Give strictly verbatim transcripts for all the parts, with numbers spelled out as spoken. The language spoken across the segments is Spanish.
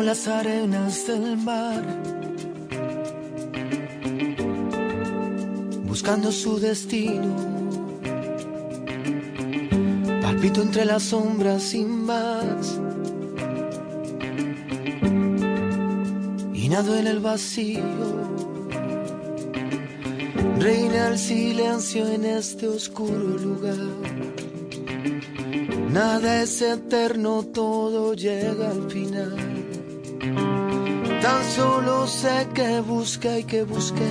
las arenas del mar, buscando su destino. Palpito entre las sombras sin más, y nado en el vacío. Reina el silencio en este oscuro lugar. Nada es eterno, todo llega al final. Tan solo sé que busqué y que busqué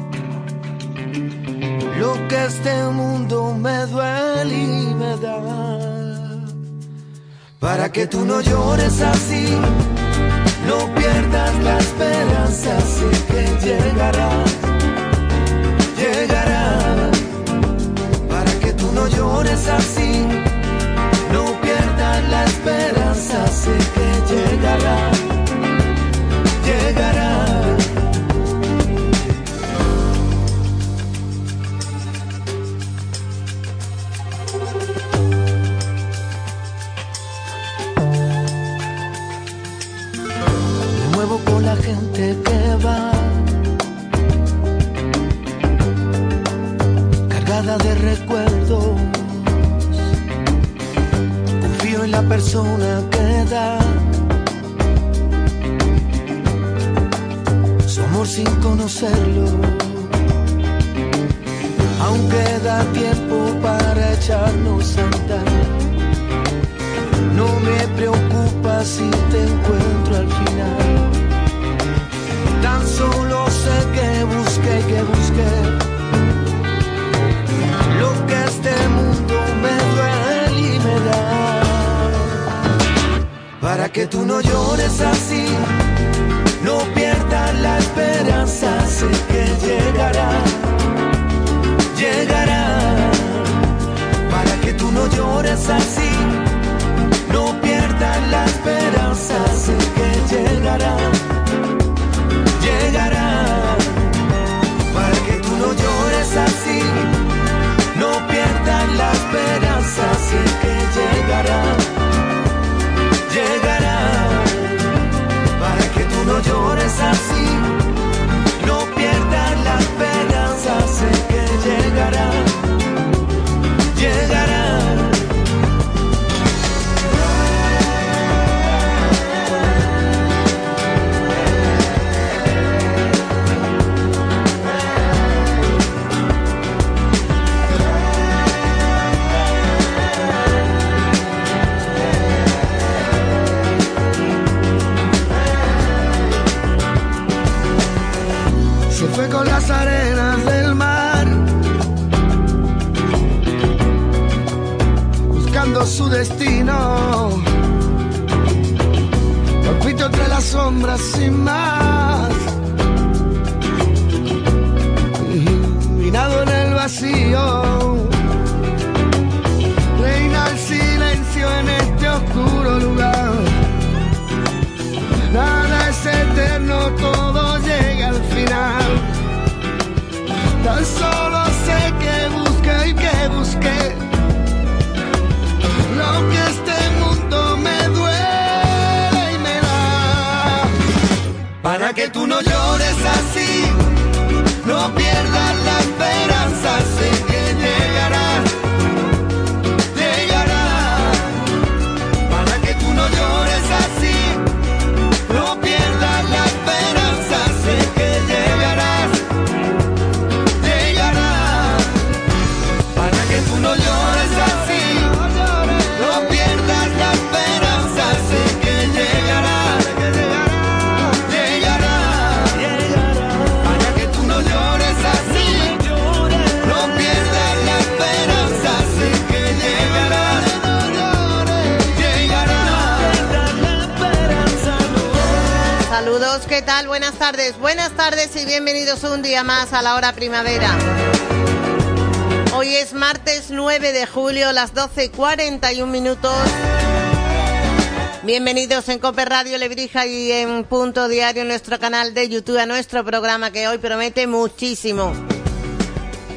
lo que este mundo me duele y me da. Para que tú no llores así, no pierdas la esperanza, sé que llegará, llegará. Para que tú no llores así, no pierdas la esperanza, sé que llegará, llegará. Me muevo con la gente que va cargada de recuerdos. Confío en la persona que da su amor sin conocerlo. Aún queda tiempo para echarnos a andar. No me preocupa si te encuentro al final. Tan solo sé que busqué, que busqué lo que este mundo me duele y me da. Para que tú no llores así, no pierdas la esperanza, sé que llegará, llegará. Para que tú no llores así, no pierdas la esperanza, sé que llegará, llegará. Para que tú no llores así, no pierdas la esperanza, sé que llegará, llegará. Para que tú no llores así, no pierdas la esperanza, sé que llegará, llegará. Fue con las arenas del mar, buscando su destino. Palpito entre las sombras sin más, y nado en el vacío. Reina el silencio en este oscuro lugar. Nada es eterno, todo llega al final. Tan solo sé que busqué y que busqué lo que este mundo me duele y me da. Para que tú no llores así, no pierdas la esperanza, sé que llegará, llegará. Para que tú no llores así, no pierdas la esperanza, sé que llegarás, llegará. Para que tú no llores así, no pierdas la esperanza, sé que llegará, llegará. Para que tú no llores así, no pierdas la esperanza, sé que llegará, llegará. Saludos, ¿qué tal? Buenas tardes, buenas tardes y bienvenidos un día más a la hora primavera. Hoy es martes nueve de julio, las doce cuarenta y un minutos. Bienvenidos en Cope Radio Lebrija y en Punto Diario, nuestro canal de YouTube, a nuestro programa que hoy promete muchísimo.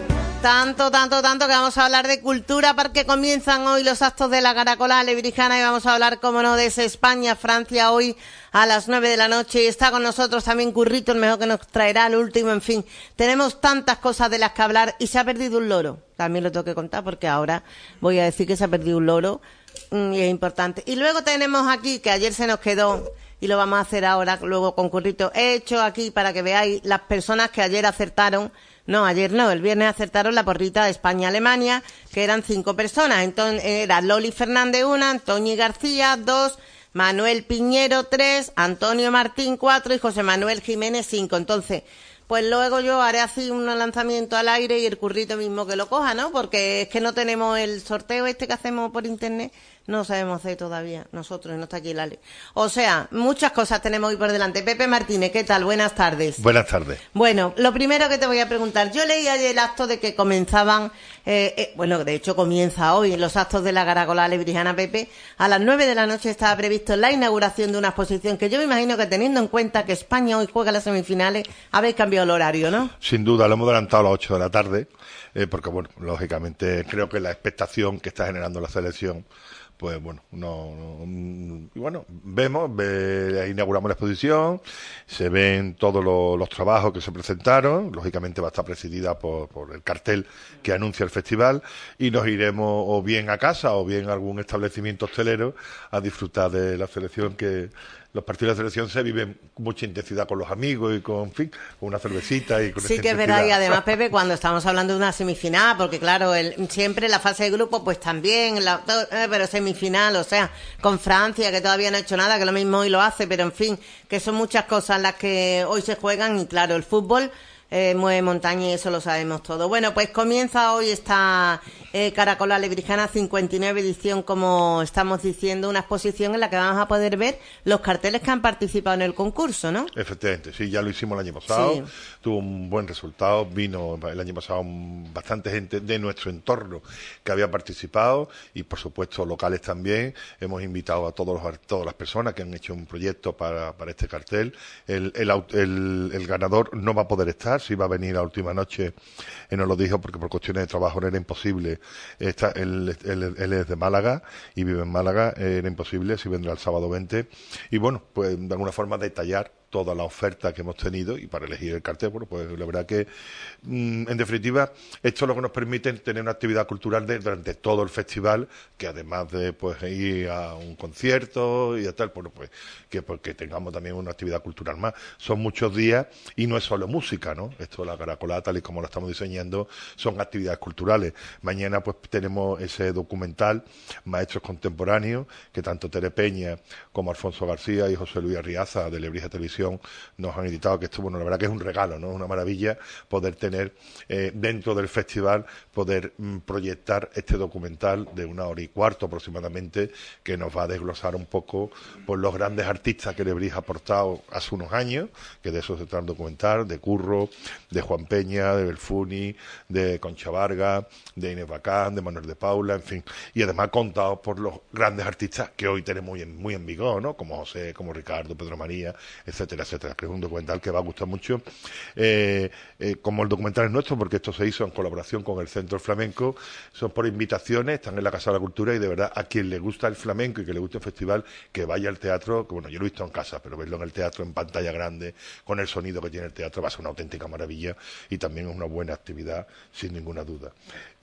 Tanto, tanto, tanto que vamos a hablar de cultura porque comienzan hoy los actos de la Caracola Lebrijana y vamos a hablar, como no, de ese España-Francia hoy a las nueve de la noche. Y está con nosotros también Currito, el mejor que nos traerá el último. En fin, tenemos tantas cosas de las que hablar y se ha perdido un loro. También lo tengo que contar porque ahora voy a decir que se ha perdido un loro y es importante. Y luego tenemos aquí, que ayer se nos quedó y lo vamos a hacer ahora, luego con Currito. He hecho aquí para que veáis las personas que ayer acertaron. No, ayer no, el viernes acertaron la porrita de España-Alemania, que eran cinco personas. Entonces, era Loli Fernández una, Antonio García dos, Manuel Piñero tres, Antonio Martín cuatro y José Manuel Jiménez cinco. Entonces, pues luego yo haré así un lanzamiento al aire y el Currito mismo que lo coja, ¿no? Porque es que no tenemos el sorteo este que hacemos por internet, no lo sabemos hacer todavía, nosotros, no está aquí Lali. O sea, muchas cosas tenemos hoy por delante. Pepe Martínez, ¿qué tal? Buenas tardes. Buenas tardes. Bueno, lo primero que te voy a preguntar, yo leí ayer el acto de que comenzaban, eh, eh, bueno, de hecho comienza hoy los actos de la Caracola Lebrijana, Pepe. A las nueve de la noche estaba previsto la inauguración de una exposición que yo me imagino que teniendo en cuenta que España hoy juega las semifinales, habéis cambiado el horario, ¿no? Sin duda, lo hemos adelantado a las ocho de la tarde, eh, porque bueno, lógicamente creo que la expectación que está generando la selección, pues bueno, no, no bueno, vemos, ve, inauguramos la exposición, se ven todos los, los trabajos que se presentaron, lógicamente va a estar presidida por, por el cartel que anuncia el festival y nos iremos o bien a casa o bien a algún establecimiento hostelero a disfrutar de la selección que... Los partidos de la selección se viven con mucha intensidad con los amigos y con, en fin, con una cervecita y con sí, que es verdad, y además, Pepe, cuando estamos hablando de una semifinal, porque claro, el, siempre la fase de grupo, pues también, la, eh, pero semifinal, o sea, con Francia, que todavía no ha hecho nada, que lo mismo hoy lo hace, pero en fin, que son muchas cosas las que hoy se juegan y claro, el fútbol eh, mueve montaña y eso lo sabemos todo. Bueno, pues comienza hoy esta eh, Caracola Lebrijana cincuenta y nueve edición, como estamos diciendo, una exposición en la que vamos a poder ver los carteles que han participado en el concurso, ¿no? Efectivamente, sí, ya lo hicimos el año pasado, sí. Tuvo un buen resultado, vino el año pasado bastante gente de nuestro entorno que había participado y por supuesto locales también. Hemos invitado a todos los, todas las personas que han hecho un proyecto para, para este cartel. El, el, el, el ganador no va a poder estar, sí va a venir a última noche, él nos lo dijo porque por cuestiones de trabajo no era imposible. Está, él, él, él es de Málaga y vive en Málaga, era imposible, si vendrá el sábado veinte. Y bueno, pues de alguna forma detallar toda la oferta que hemos tenido y para elegir el cartel, bueno, pues la verdad que mmm, en definitiva esto es lo que nos permite tener una actividad cultural de, durante todo el festival, que además de pues ir a un concierto y tal, bueno, pues que porque tengamos también una actividad cultural más. Son muchos días y no es solo música, ¿no? Esto de la Caracola, tal y como lo estamos diseñando, son actividades culturales. Mañana pues tenemos ese documental Maestros Contemporáneos, que tanto Tere Peña como Alfonso García y José Luis Arriaza de Lebrija Televisión nos han editado, que esto, bueno, la verdad que es un regalo, ¿no? Una maravilla poder tener eh, dentro del festival, poder mm, proyectar este documental de una hora y cuarto aproximadamente, que nos va a desglosar un poco por los grandes artistas que Lebrija ha aportado hace unos años, que de eso se trata el documental, de Curro, de Juan Peña, de Belfuni, de Concha Vargas, de Inés Bacán, de Manuel de Paula, en fin, y además contado por los grandes artistas que hoy tenemos muy en, muy en vigor, ¿no? Como José, como Ricardo, Pedro María, etcétera, etcétera, que es un documental que va a gustar mucho, eh, eh, como el documental es nuestro, porque esto se hizo en colaboración con el Centro Flamenco, son por invitaciones, están en la Casa de la Cultura y de verdad a quien le gusta el flamenco y que le gusta el festival, que vaya al teatro, que bueno, yo lo he visto en casa, pero verlo en el teatro en pantalla grande, con el sonido que tiene el teatro, va a ser una auténtica maravilla y también es una buena actividad, sin ninguna duda.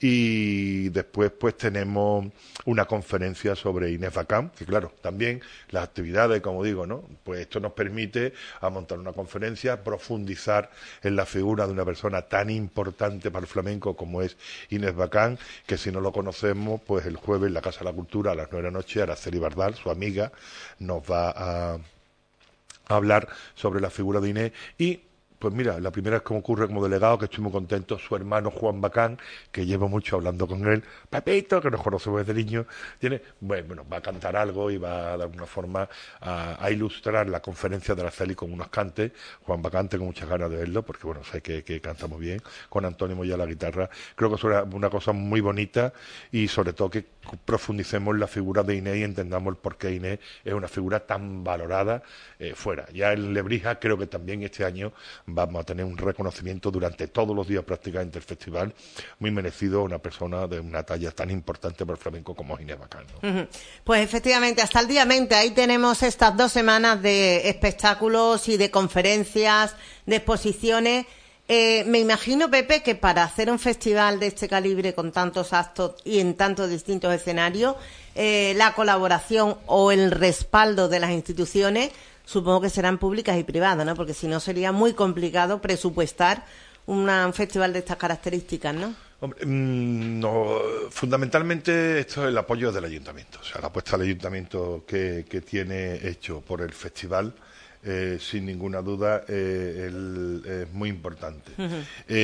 Y después pues tenemos una conferencia sobre Inés Bacán, que claro, también las actividades, como digo, ¿no? Pues esto nos permite a montar una conferencia, profundizar en la figura de una persona tan importante para el flamenco como es Inés Bacán, que si no lo conocemos, pues el jueves en la Casa de la Cultura a las nueve de la noche, Araceli Bardal, su amiga, nos va a, a hablar sobre la figura de Inés y pues mira, la primera vez que me ocurre como delegado, que estoy muy contento, su hermano Juan Bacán, que llevo mucho hablando con él, Pepito, que nos conocemos desde niño, tiene, bueno, va a cantar algo y va de alguna forma a, a ilustrar la conferencia de Araceli con unos cantes. Juan Bacán, tengo muchas ganas de verlo, porque bueno, sé que, que canta muy bien, con Antonio Moya a la guitarra. Creo que es una, una cosa muy bonita y sobre todo que profundicemos la figura de Inés y entendamos el por qué Inés es una figura tan valorada eh, fuera. Ya en Lebrija creo que también este año vamos a tener un reconocimiento durante todos los días prácticamente del festival, muy merecido a una persona de una talla tan importante para el flamenco como Ginés Bacán, ¿no? Uh-huh. Pues efectivamente, hasta el día veinte, ahí tenemos estas dos semanas de espectáculos y de conferencias, de exposiciones. Eh, me imagino, Pepe, que para hacer un festival de este calibre con tantos actos y en tantos distintos escenarios, eh, la colaboración o el respaldo de las instituciones, supongo que serán públicas y privadas, ¿no? Porque si no sería muy complicado presupuestar una, un festival de estas características, ¿no? Hombre, no, fundamentalmente esto es el apoyo del ayuntamiento, o sea, la apuesta del ayuntamiento que, que tiene hecho por el festival. Eh, sin ninguna duda eh, el, es muy importante. Uh-huh.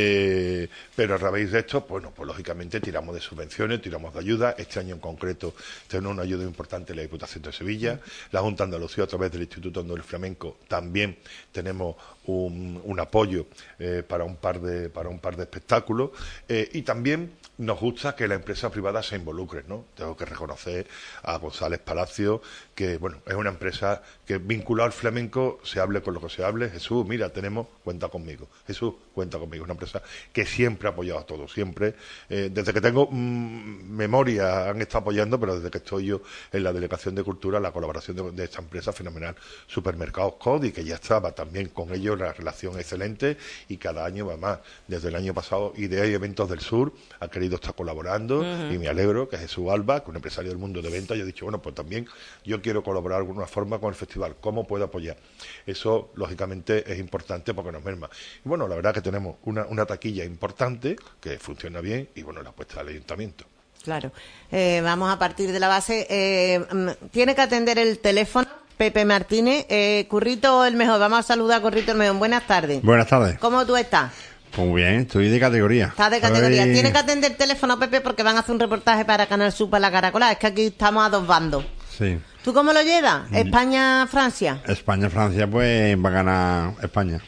eh, pero a raíz de esto, bueno, pues lógicamente tiramos de subvenciones, tiramos de ayuda. Este año en concreto tenemos una ayuda importante en la Diputación de Sevilla, uh-huh. la Junta de Andalucía a través del Instituto del Flamenco también tenemos un, un apoyo eh, para un par de para un par de espectáculos eh, y también nos gusta que la empresa privada se involucre, ¿no? Tengo que reconocer a González Palacio que, bueno, es una empresa que vinculada al flamenco se hable con lo que se hable. Jesús, mira, tenemos, cuenta conmigo. Jesús, cuenta conmigo. Una empresa que siempre ha apoyado a todos, siempre. Eh, desde que tengo mmm, memoria han estado apoyando, pero desde que estoy yo en la Delegación de Cultura, la colaboración de, de esta empresa fenomenal, Supermercados Cody, que ya estaba también con ellos la relación excelente y cada año va más. Desde el año pasado, Idea y Eventos del Sur ha querido estar colaborando uh-huh. y me alegro que Jesús Alba, que es un empresario del mundo de venta, haya dicho, bueno, pues también yo quiero colaborar de alguna forma con el festival. ¿Cómo puedo apoyar? Eso, lógicamente, es importante porque nos merma. Y bueno, la verdad que tenemos una, una taquilla importante que funciona bien y bueno, la apuesta del ayuntamiento. Claro. Eh, vamos a partir de la base. Eh, tiene que atender el teléfono Pepe Martínez. Eh, Currito el Mejor. Vamos a saludar a Currito el Mejor. Buenas tardes. Buenas tardes. ¿Cómo tú estás? Pues muy bien, estoy de categoría. Estás de categoría. Soy... Tiene que atender el teléfono, Pepe, porque van a hacer un reportaje para Canal Sur para la Caracola. Es que aquí estamos a dos bandos. Sí. ¿Tú cómo lo llevas? ¿España-Francia? España-Francia, pues va a ganar España.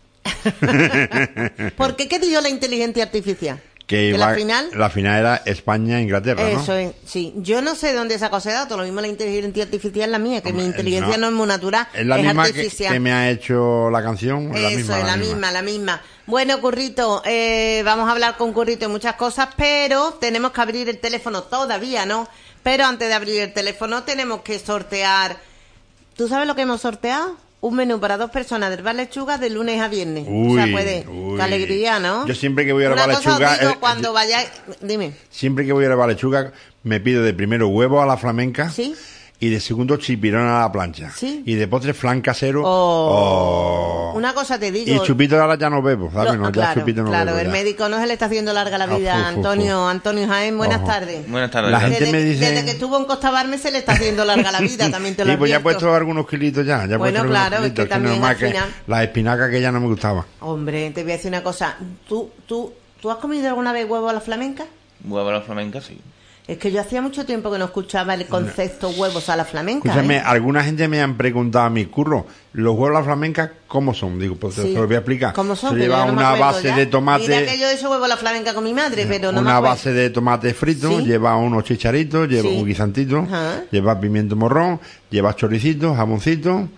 ¿Por qué? ¿Qué dio la inteligencia artificial? Que, ¿Que va, la final? La final era España-Inglaterra, ¿no? Eso es, sí. Yo no sé dónde sacó ese dato. Lo mismo la inteligencia artificial la mía, que Hombre, mi inteligencia no, no es muy natural, es, la es misma artificial. Que, que me ha hecho la canción. Eso, la misma, es la, la misma, misma, la misma. Bueno, Currito, eh, vamos a hablar con Currito de muchas cosas, pero tenemos que abrir el teléfono todavía, ¿no? Pero antes de abrir el teléfono tenemos que sortear. ¿Tú sabes lo que hemos sorteado? Un menú para dos personas del Bar Lechuga de lunes a viernes. Uy, o sea, puede. Qué alegría, ¿no? Yo siempre que voy a la Una Bar cosa Lechuga. os digo, eh, cuando eh, vayáis. Dime. Siempre que voy a la Bar Lechuga me pido de primero huevo a la flamenca. Sí. Y de segundo chipirón a la plancha. ¿Sí? Y de postre flan casero. Oh. Oh. Una cosa te digo. Y chupito ahora ya no bebo, ¿sabes? Lo, no, claro, ya chupito no claro, bebo, el ya. médico no se le está haciendo larga la vida a oh, Antonio, fu, fu. Antonio Jaén, buenas Ojo. tardes. Buenas tardes. La gente desde, me dice... desde que estuvo en Costa Barme se le está haciendo larga la vida, también te lo Sí, pues ya he advierto. puesto algunos kilitos ya. ya Bueno, claro, es que kilitos, también normal al que final... La espinaca que ya no me gustaba. Hombre, te voy a decir una cosa. ¿Tú, tú, ¿tú has comido alguna vez huevo a la flamenca? Huevo a la flamenca, sí. Es que yo hacía mucho tiempo que no escuchaba el concepto huevos a la flamenca. Escúchame, ¿eh? alguna gente me han preguntado a mi curro, ¿los huevos a la flamenca cómo son? Digo, pues Sí. te lo voy a explicar. ¿Cómo son? Se Que yo lleva no me una acuerdo base ya. de tomate... Mira que yo eso huevo a la flamenca con mi madre, pero no me una acuerdo. base de tomate frito, ¿Sí? lleva unos chicharitos, lleva Sí. un guisantito, Ajá. lleva pimiento morrón, lleva choricitos, jamoncito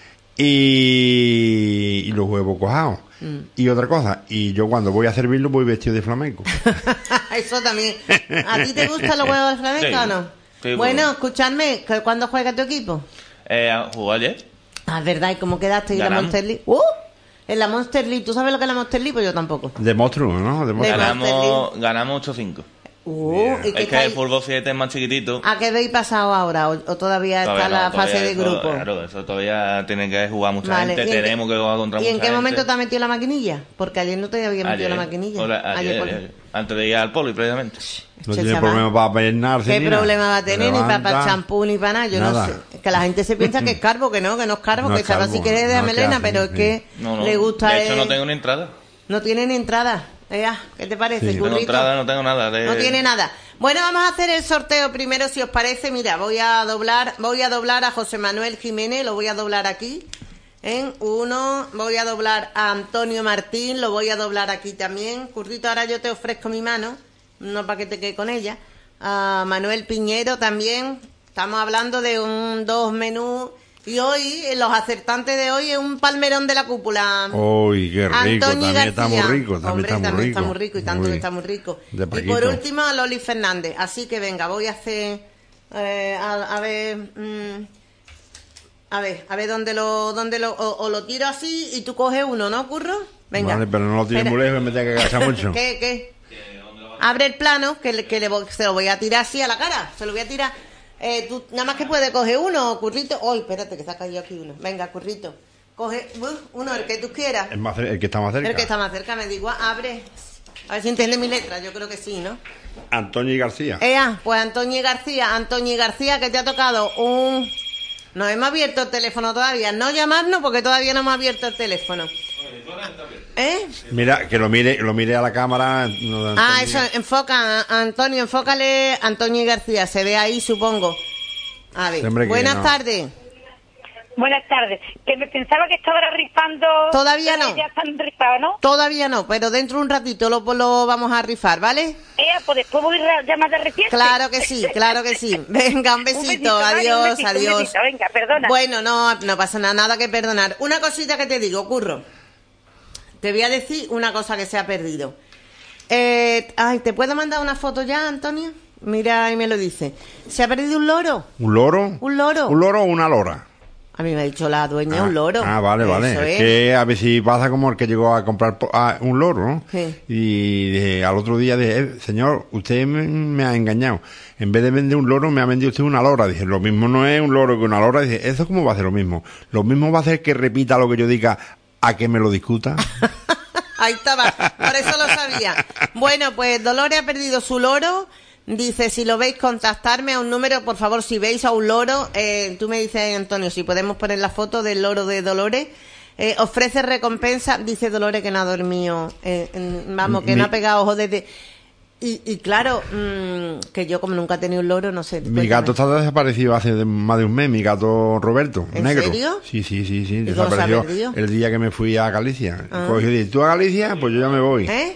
y, y los huevos cojados. Mm. Y otra cosa, y yo cuando voy a servirlo voy vestido de flamenco. Eso también. ¿A ti te gustan los huevos de flamenca Sí. o no? Sí, bueno, bueno. escuchadme, ¿cuándo juega tu equipo? Eh, ¿Jugó ayer? Ah, es verdad, ¿y cómo quedaste? ¿Y la Ganamos. Monster League? ¡Uh! En la Monster League, ¿tú sabes lo que es la Monster League? Pues yo tampoco. De monstruo, ¿no? De monstruo. Ganamos, ganamos ocho cinco. Uh, Bien. ¿y qué Es que el estáis- fútbol siete es más chiquitito. ¿A qué habéis pasado ahora? ¿O, o todavía, Todavía está no, la todavía fase de eso- grupo? Claro, eso todavía tiene que jugar mucha Vale, gente, ¿y en qué- tenemos que jugar contra ¿Y mucha en qué gente. momento te ha metido la maquinilla? Porque ayer no te había metido Ayer, la maquinilla. Hola, ayer, por- ayer, antes de ir al poli, precisamente. No Che, tiene chaval. problema para peinarse. ¿Qué ni nada. problema va a tener? Ni para, Levanta. para champú ni para nada. Yo Nada. no sé. Que la gente se piensa que es carbo, que no, que no es carbo, No que es chaval carbo, sí que es de no, melena, que pero hace, es que No, no. le gusta. De hecho, el- no tengo ni entrada. No tiene ni entrada. Ea, ¿qué te parece, Sí. No tengo Currito? entrada, no tengo nada. De... No tiene nada. Bueno, vamos a hacer el sorteo primero, si os parece. Mira, voy a doblar, voy a doblar a José Manuel Jiménez, lo voy a doblar aquí. En uno, voy a doblar a Antonio Martín, lo voy a doblar aquí también. Currito, ahora yo te ofrezco mi mano, no para que te quede con ella. A Manuel Piñero también. Estamos hablando de un dos menús Y hoy, los acertantes de hoy es un palmerón de la cúpula. Uy, qué rico, Antonio también García. está muy rico, también Hombre, está muy también rico. está muy rico y tanto Uy, que está muy rico. de Y Paquito. por último a Loli Fernández. Así que venga, voy a hacer, eh, a, a ver, mm, a ver, a ver dónde lo, dónde lo, o, o lo tiro así y tú coges uno, ¿no, Curro? Venga. Vale, pero no lo tires Espera. muy lejos y me tengo que agachar mucho. ¿Qué, qué? Abre el plano, que, le- que le, voy- se lo voy a tirar así a la cara. Se lo voy a tirar. Eh, tú nada más que puedes coger uno, Currito. Uy, espérate, que se ha caído aquí uno. Venga, Currito. Coge uh, uno, el que tú quieras. El, más cer- el que está más cerca. El que está más cerca, me digo, abre. A ver si entiende mi letra, yo creo que sí, ¿no? Antonio García. Ea, pues Antonio García, Antonio García, que te ha tocado un... No hemos abierto el teléfono todavía. No llamarnos porque todavía no hemos abierto el teléfono. ¿Eh? Mira, que lo mire, lo mire a la cámara. no de Ah, Antonio. eso, enfoca, Antonio, enfócale Antonio García, se ve ahí, supongo. A ver, Siempre que buenas no. tardes. Buenas tardes. Que me pensaba que estaba rifando. Todavía pero no. Ya están rifados, ¿no? Todavía no, pero dentro de un ratito lo, lo vamos a rifar, ¿vale? Eh, pues después voy a llamar de reciente. Claro que sí, claro que sí. Venga, un Un besito, besito, Mari, un adiós, besito, un adiós. besito. Venga, perdona. Bueno, no, no pasa nada, nada que perdonar. Una cosita que te digo, Curro. Te voy a decir una cosa que se ha perdido. Eh, ay, ¿te puedo mandar una foto ya, Antonio? Mira, ahí me lo dice. ¿Se ha perdido un loro? ¿Un loro? ¿Un loro? ¿Un loro o una lora? A mí me ha dicho la dueña Ah, un loro. Ah, vale, vale. Eso Es es. que a ver si pasa como el que llegó a comprar po- ah, un loro, ¿no? Sí. Y dije, al otro día dije, eh, señor, usted me, me ha engañado. En vez de vender un loro, me ha vendido usted una lora. Dije, lo mismo no es un loro que una lora. Dije, ¿eso cómo va a ser lo mismo? Lo mismo va a hacer que repita lo que yo diga a que me lo discuta. Ahí estaba, por eso lo sabía. Bueno, pues Dolores ha perdido su loro. Dice, si lo veis, contactarme a un número, por favor, si veis a un loro, eh, tú me dices, Antonio, si podemos poner la foto del loro de Dolores. Eh, ofrece recompensa, dice Dolores que no ha dormido, eh, en- vamos, que Mi- no ha pegado ojos desde... Y, y claro, mmm, que yo como nunca he tenido un loro, no sé. Mi cuéntame. gato está desaparecido hace de- más de un mes, mi gato Roberto, ¿En negro. serio? Sí, sí, sí, sí, ¿Y cómo se ha desapareció perdido? el día que me fui a Galicia. Ah. Cogió y dije, ¿tú a Galicia? Pues yo ya me voy. ¿Eh?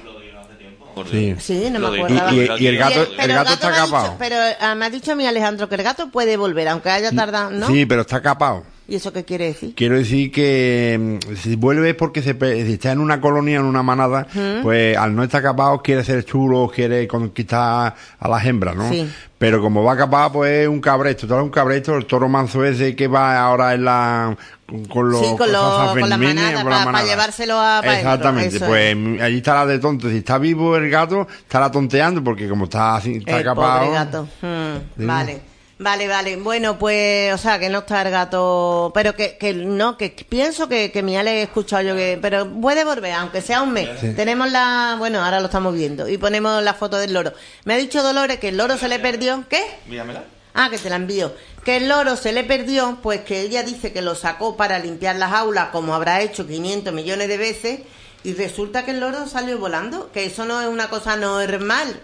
Sí. Sí, no Lo me de- acordaba. Y- y- y el gato- Y pero el gato está me ha capado. dicho- pero ah, me ha dicho a mí Alejandro que el gato puede volver, aunque haya tardado, ¿no? Sí, pero está capado. ¿Y eso qué quiere decir? Quiero decir que mm, si vuelve es porque se, pe- si está en una colonia, en una manada, pues al no estar capado quiere ser chulo, quiere conquistar a las hembras, ¿no? Sí. Pero como va capado, pues es un cabresto, todo es un cabresto, el toro manso ese que va ahora en la... con, con los Sí, con cosas los- San con las Fermines, manadas, con las pa- pa manadas. llevárselo a- pa' dentro, Exactamente, eso pues allí estará de tonto. Si está vivo el gato, estará tonteando, porque como está así, está El capado... pobre gato. Hmm, Sí. Vale. Vale, vale. Bueno, pues, o sea, que no está el gato, pero que, que no, que pienso que, que mi Ale he escuchado yo que, pero puede volver, aunque sea un mes. Tenemos la, bueno, ahora lo estamos viendo y ponemos la foto del loro. Me ha dicho Dolores que el loro se le perdió. ¿Qué? Míramela. Ah, que te la envío. Que el loro se le perdió, pues que ella dice que lo sacó para limpiar las aulas, como habrá hecho quinientos millones de veces, y resulta que el loro salió volando, que eso no es una cosa normal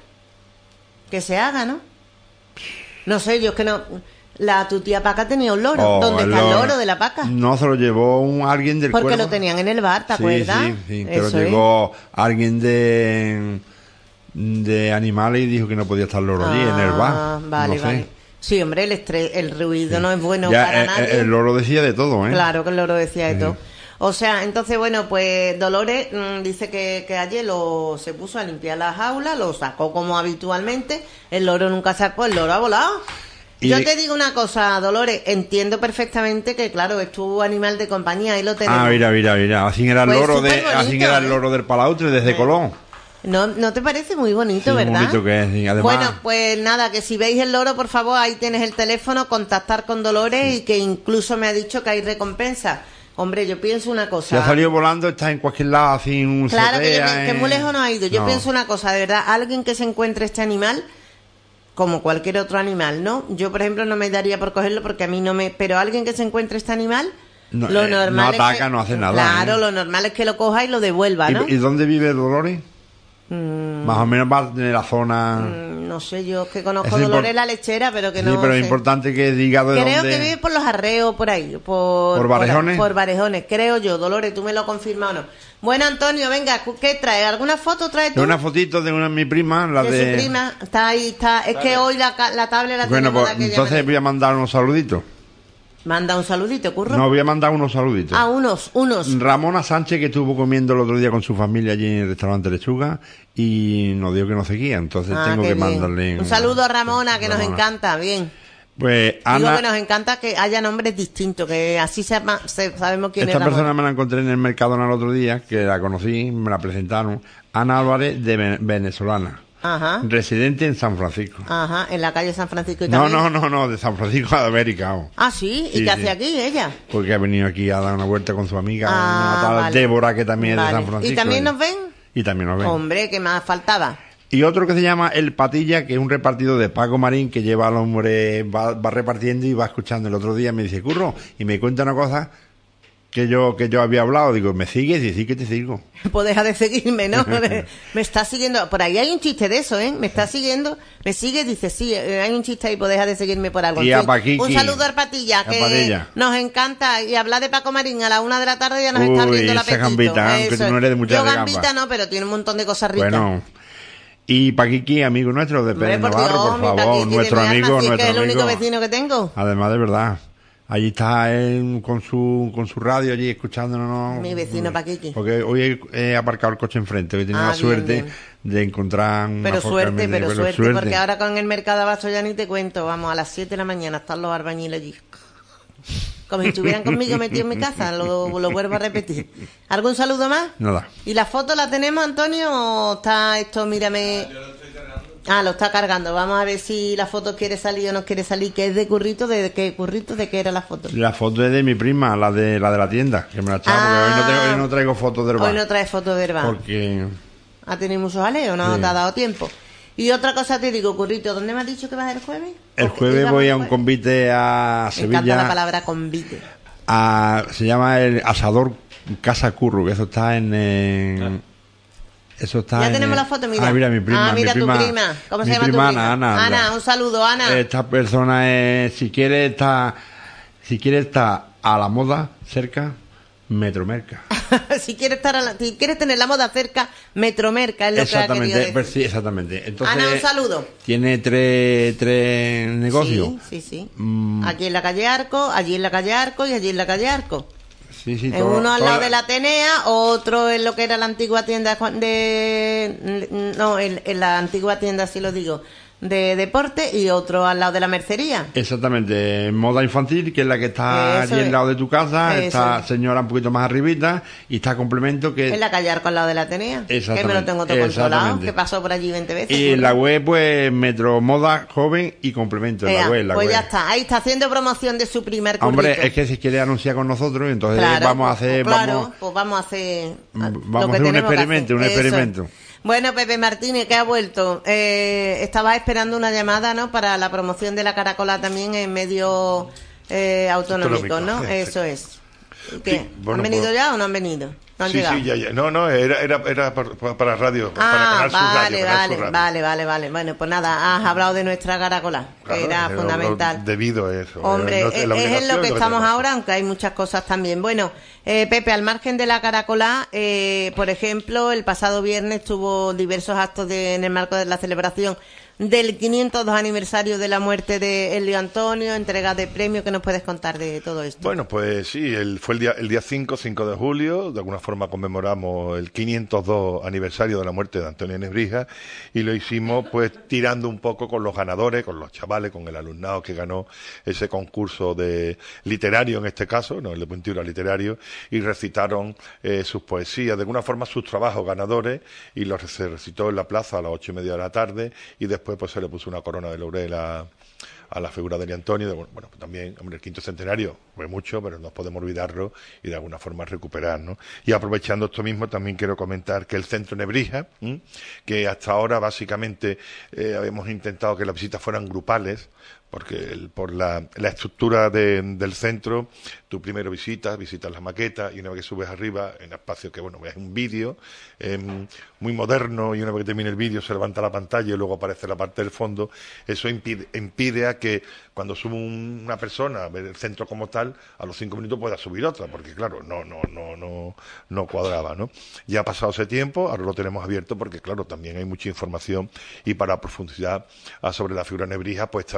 que se haga, ¿no? No sé, yo es que no... La tu tía Paca tenía un loro. Oh, ¿Dónde el está el loro. loro de la Paca? No, se lo llevó un, alguien del Porque cuerpo. lo tenían en el bar, ¿te Sí, acuerdas? Sí, sí, que lo Eso es. llegó alguien de de animales y dijo que no podía estar el loro allí en el bar. Ah, vale, No sé. vale. Sí, hombre, el estrés, el ruido no es bueno Ya, para eh, nadie. eh, el loro decía de todo, ¿eh? Claro que el loro decía de Sí. todo. O sea, entonces, bueno, pues Dolores mm, dice que, que ayer lo, se puso a limpiar la jaula, lo sacó como habitualmente, el loro nunca sacó, el loro ha volado. Y Yo de- te digo una cosa, Dolores, entiendo perfectamente que, claro, es tu animal de compañía, ahí lo tenemos. Ah, mira, mira, mira. Así era el Pues loro de, superbonito, así era el ¿eh? loro del Palautre desde Colón. ¿No, ¿No te parece muy bonito, Sí, muy verdad? bonito que es, sí. Además- Bueno, pues nada, que si veis el loro, por favor, ahí tienes el teléfono, contactar con Dolores y que incluso me ha dicho que hay recompensa. Hombre, yo pienso una cosa. Si ha salido volando, está en cualquier lado, así un Claro que, yo, azotea, que eh. muy lejos no ha ido. Yo No. pienso una cosa, de verdad, alguien que se encuentre este animal, como cualquier otro animal, ¿no? Yo, por ejemplo, no me daría por cogerlo porque a mí no me... Pero alguien que se encuentre este animal, No, lo eh, normal no es ataca, que- no hace nada, Claro, ¿eh? lo normal es que lo coja y lo devuelva, ¿no? ¿Y, y dónde vive Dolores? Mm, Más o menos va a tener la zona... mm, no sé, yo que conozco Es Dolores impor- la lechera, pero que sí, no pero es sé. importante que diga de Creo dónde... que vive por los arreos, por ahí. Por, ¿Por Barejones? Por, Barejones, creo yo. Dolores, tú me lo confirmas o no. Bueno, Antonio, venga, ¿qué traes? ¿Alguna foto traes tú? De una fotito de una de mi prima, la de, de... su prima. Está ahí, está. Es que hoy la, ca- la tablet la Bueno, tenemos pues de aquella entonces manera. voy a mandar unos saluditos. Manda un saludito, Curro. No, voy a mandar unos saluditos. Ah, unos, unos. Ramona Sánchez, que estuvo comiendo el otro día con su familia allí en el restaurante Lechuga y nos dijo que nos seguía, entonces Ah, tengo qué que bien. mandarle... Un saludo a Ramona, que Ramona. nos encanta, bien. Pues Digo Ana... que nos encanta que haya nombres distintos, que así se, se- sabemos quién Esta es Ramona. persona me la encontré en el Mercadona el otro día, que la conocí, me la presentaron. Ana Álvarez, de Ven- venezolana, Ajá, residente en San Francisco. ajá, en la calle San Francisco y No, también. no, no, no, de San Francisco de América. oh. Ah, sí, ¿y Sí, qué sí. hace aquí ella? Porque ha venido aquí a dar una vuelta con su amiga, Ah, una tal vale. Débora, que también Vale. es de San Francisco. ¿Y también nos ven? Y también nos ven. Hombre, ¿qué más faltaba? Y otro que se llama El Patilla, que es un repartido de Paco Marín, que lleva al hombre, va, va repartiendo y va escuchando. El otro día me dice, Curro, y me cuenta una cosa que yo que yo había hablado. Digo, ¿me sigues? Y sí que te sigo. Pues deja de seguirme, ¿no? Me está siguiendo. Por ahí hay un chiste de eso, ¿eh? Me está siguiendo. Me sigue, dice, sí, eh, hay un chiste ahí, pues deja de seguirme por algo. Y En a fin, Paquiqui. un saludo al Patilla, A que Padilla. nos encanta. Y hablar de Paco Marín a la una de la tarde ya nos está Uy, abriendo el esa apetito. gambita, aunque Eso tú no es. eres de muchas Yo de gambita gamba. no, pero tiene un montón de cosas ricas. Bueno. Y Paquiqui, amigo nuestro de Hombre, Pérez por Navarro, Dios, por mi favor, Paquiqui de nuestro mi alma, amigo, si es que nuestro es el único amigo. vecino que tengo. Además, de verdad. Allí está él con su con su radio allí escuchándonos. Mi vecino Paquiqui. Porque hoy he, he aparcado el coche enfrente. Hoy he tenido Ah, la bien, suerte bien. de encontrar una Pero foca suerte, almendra, pero suerte, porque ahora con el mercado de abasto ya ni te cuento. Vamos, a las siete de la mañana están los albañiles allí. Como si estuvieran conmigo metidos en mi casa, lo, lo vuelvo a repetir. ¿Algún saludo más? Nada. ¿Y la foto la tenemos, Antonio, o está esto, mírame? Ah, lo está cargando. Vamos a ver si la foto quiere salir o no quiere salir. ¿Qué es de Currito? ¿De qué Currito? ¿De qué era la foto? La foto es de mi prima, la de la de la tienda, que me la echaba, Ah. porque hoy no, tengo, hoy no traigo fotos del bar. Hoy no trae foto de hermano. Porque ¿Ha tenido muchos aleos? No Sí. te ha dado tiempo. Y otra cosa te digo, Currito, ¿dónde me has dicho que vas el jueves? el Porque jueves íbamos voy el a un jueves. convite a Me encanta la Sevilla. palabra convite. A, se llama el Asador Casa Curro, que eso está en... en- eso está Ya en, tenemos eh, la foto, mira. Ah, mira, mi prima. Ah, mira mi tu prima, prima. ¿Cómo se mi llama tu prima prima? Ana, Ana, Ana. un saludo, Ana. Esta persona es, si quiere estar, si quiere estar a la moda cerca, Metromerca. si quieres estar a la- si quieres tener la moda cerca, Metromerca es lo que ha querido Exactamente, decir. pues sí, exactamente. Entonces, Ana, un saludo. Tiene tres, tres negocios. Sí, sí, sí. Mm. Aquí en la calle Arco, allí en la calle Arco y allí en la calle Arco. Sí, sí, En todo- uno al toda- lado de la Atenea, otro en lo que era la antigua tienda de Juan- de... No, en, en la antigua tienda, así lo digo, de deporte, y otro al lado de la mercería. Exactamente, moda infantil, que es la que está Eso allí es. al lado de tu casa, Eso está es. señora un poquito más arribita, y está complemento que... En la calle Arco al lado de la Atenea. Que me lo Exactamente, tengo todo controlado, exactamente. que pasó por allí veinte veces. Y en la web, pues, Metro Moda Joven y Complemento, en Ea, la web, en la pues web. ya está, ahí está haciendo promoción de su primer currito. Hombre, es que si quiere anunciar con nosotros, entonces Claro, vamos a pues, hacer... claro, vamos, pues vamos a hacer Mm, a- vamos lo a que hacer un tenemos que experimento, un hacer. Eso es. experimento. Bueno, Pepe Martínez, que ha vuelto. Eh, estaba esperando una llamada, ¿no? Para la promoción de la caracola también en medios eh, autonómicos, Autonómico, ¿no? sí, Eso es. ¿Qué? Sí, bueno, ¿Han venido pues- ya o no han venido? ¿No han Sí, llegado? sí, ya, ya. No, no, era, era, era para, para radio, para Ah, Canal Sur vale, Radio, Canal vale, Sur Radio. vale, vale, vale. Bueno, pues nada, has hablado de nuestra caracola, que Claro, era pero fundamental. Debido a eso. Hombre, No- es, la es en obligación lo que es estamos tenemos. ahora, aunque hay muchas cosas también. Bueno, eh, Pepe, al margen de la caracola, eh, por ejemplo, el pasado viernes tuvo diversos actos de, en el marco de la celebración del quinientos dos aniversario de la muerte de Elio Antonio, entrega de premios. ¿Qué nos puedes contar de todo esto? Bueno, pues sí, el, fue el día el día cinco, cinco de julio, de alguna forma conmemoramos el quinientos dos aniversario de la muerte de Antonio Nebrija, y lo hicimos pues tirando un poco con los ganadores, con los chavales, con el alumnado que ganó ese concurso de literario en este caso, no el de pintura literario, y recitaron eh, sus poesías, de alguna forma sus trabajos ganadores, y los se recitó en la plaza a las ocho y media de la tarde, y después pues se le puso una corona de laurel a a la figura de Elio Antonio. De, bueno, pues también, hombre, el quinto centenario fue mucho, pero no podemos olvidarlo y de alguna forma recuperar, ¿no? Y aprovechando esto mismo, también quiero comentar que el Centro Nebrija, ¿m? que hasta ahora básicamente eh, habíamos intentado que las visitas fueran grupales, porque el, por la, la estructura de, del centro, tú primero visitas, visitas las maquetas, y una vez que subes arriba, en espacio que, bueno, ves un vídeo eh, muy moderno, y una vez que termina el vídeo se levanta la pantalla y luego aparece la parte del fondo. Eso impide, impide a que cuando sube un, una persona a ver el centro como tal, a los cinco minutos pueda subir otra, porque claro, no, no, no, no, no cuadraba, ¿no? Ya ha pasado ese tiempo, ahora lo tenemos abierto porque, claro, también hay mucha información, y para profundizar sobre la figura Nebrija, pues está abierto con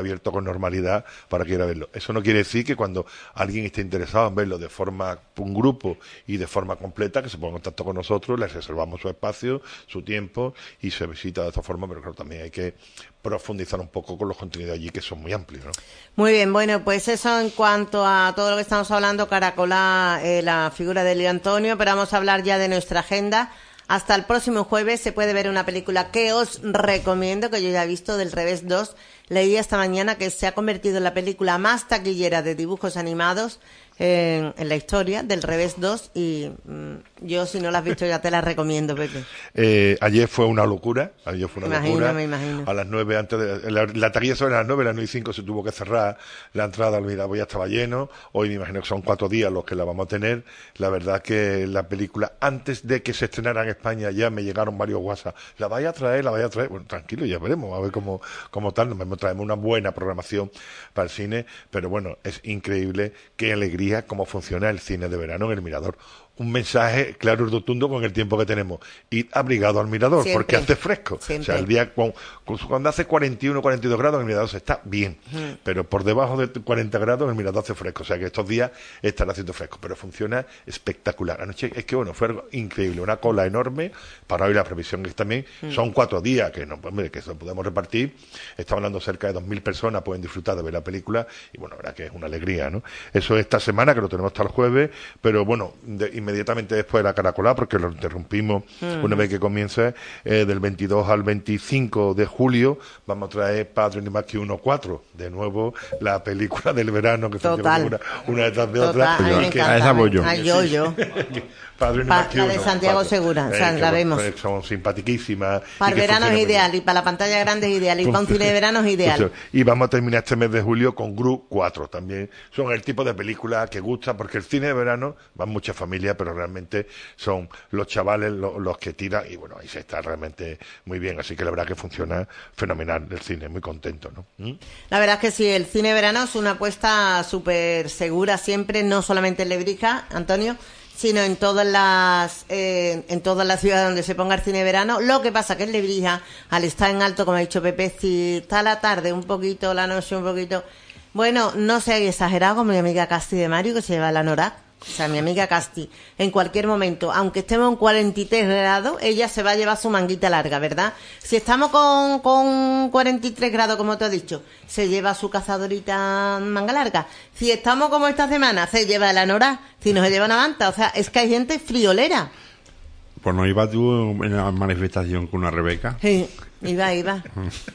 con normalidad para que ir a verlo. Eso no quiere decir que cuando alguien esté interesado en verlo de forma, un grupo y de forma completa, que se ponga en contacto con nosotros, les reservamos su espacio, su tiempo y se visita de esta forma, pero claro, también hay que profundizar un poco con los contenidos allí que son muy amplios, ¿no? Muy bien, bueno, pues eso en cuanto a todo lo que estamos hablando, caracola eh, la figura de Leo Antonio, pero vamos a hablar ya de nuestra agenda. Hasta el próximo jueves se puede ver una película que os recomiendo, que yo ya he visto, del Revés dos. Leí esta mañana que se ha convertido en la película más taquillera de dibujos animados en, en la historia, del Revés dos, y mmm, yo, si no la has visto, ya te la recomiendo, Pepe. Eh, ayer fue una locura, ayer fue una me imagino, locura. Me imagino. A las nueve, antes de, la, la taquilla sobre las nueve, a las nueve y cinco se tuvo que cerrar la entrada, al Miravoy ya estaba lleno. Hoy me imagino que son cuatro días los que la vamos a tener. La verdad que la película, antes de que se estrenara en España, ya me llegaron varios WhatsApp. ¿La vaya a traer? ¿La vaya a traer? Bueno, tranquilo, ya veremos, a ver cómo, cómo tal. Nos traemos una buena programación para el cine, pero bueno, es increíble, qué alegría cómo funciona el cine de verano en el Mirador. Un mensaje claro y rotundo con el tiempo que tenemos. Id abrigado al Mirador, siempre, porque hace fresco. Siempre. O sea, el día cuando, cuando hace cuarenta y uno, cuarenta y dos grados, el Mirador se está bien. Mm. Pero por debajo de cuarenta grados, el Mirador hace fresco. O sea, que estos días estará haciendo fresco. Pero funciona espectacular. Anoche, es que bueno, fue algo increíble. Una cola enorme. Para hoy la previsión es también mm. son cuatro días, que no, pues, que eso podemos repartir. Estamos hablando cerca de dos mil personas, pueden disfrutar de ver la película. Y bueno, la verdad que es una alegría, ¿no? Eso esta semana, que lo tenemos hasta el jueves. Pero bueno, de, inmediatamente después de la caracolada, porque lo interrumpimos mm. una vez que comience, eh, del veintidós al veinticinco de julio, vamos a traer Padre ni más que uno cuatro, de nuevo la película del verano, que Total. una, una detrás de Total. otra. A, mí me que, encanta, a esa voy yo. A yo, yo. Padre ni pa, más que la uno, de Santiago cuatro. Segura, Eh, o sea, la vemos. Pues, son simpatiquísimas. Para el verano es ideal, y para la pantalla grande es ideal, y para un cine de verano es ideal. Y vamos a terminar este mes de julio con Gru cuatro también. Son el tipo de película que gusta, porque el cine de verano van muchas familias, pero realmente son los chavales los, los que tiran, y bueno, ahí se está realmente muy bien. Así que la verdad que funciona fenomenal el cine, muy contento, ¿no? ¿Mm? La verdad es que sí, el cine de verano es una apuesta súper segura siempre, no solamente en Lebrija, Antonio, sino en todas las eh, en todas las ciudades donde se ponga el cine de verano. Lo que pasa que en Lebrija, al estar en alto, como ha dicho Pepe, si está la tarde un poquito, la noche un poquito, bueno, no sea exagerado como mi amiga Casti de Mario, que se lleva la Norac. O sea, mi amiga Casti, en cualquier momento, aunque estemos en cuarenta y tres grados, ella se va a llevar su manguita larga, ¿verdad? Si estamos con, con cuarenta y tres grados, como te has dicho, se lleva su cazadorita manga larga. Si estamos como esta semana, se lleva la anorak, si no se lleva una manta. O sea, es que hay gente friolera. Pues no ibas tú en la manifestación con una Rebeca. Sí, iba, iba.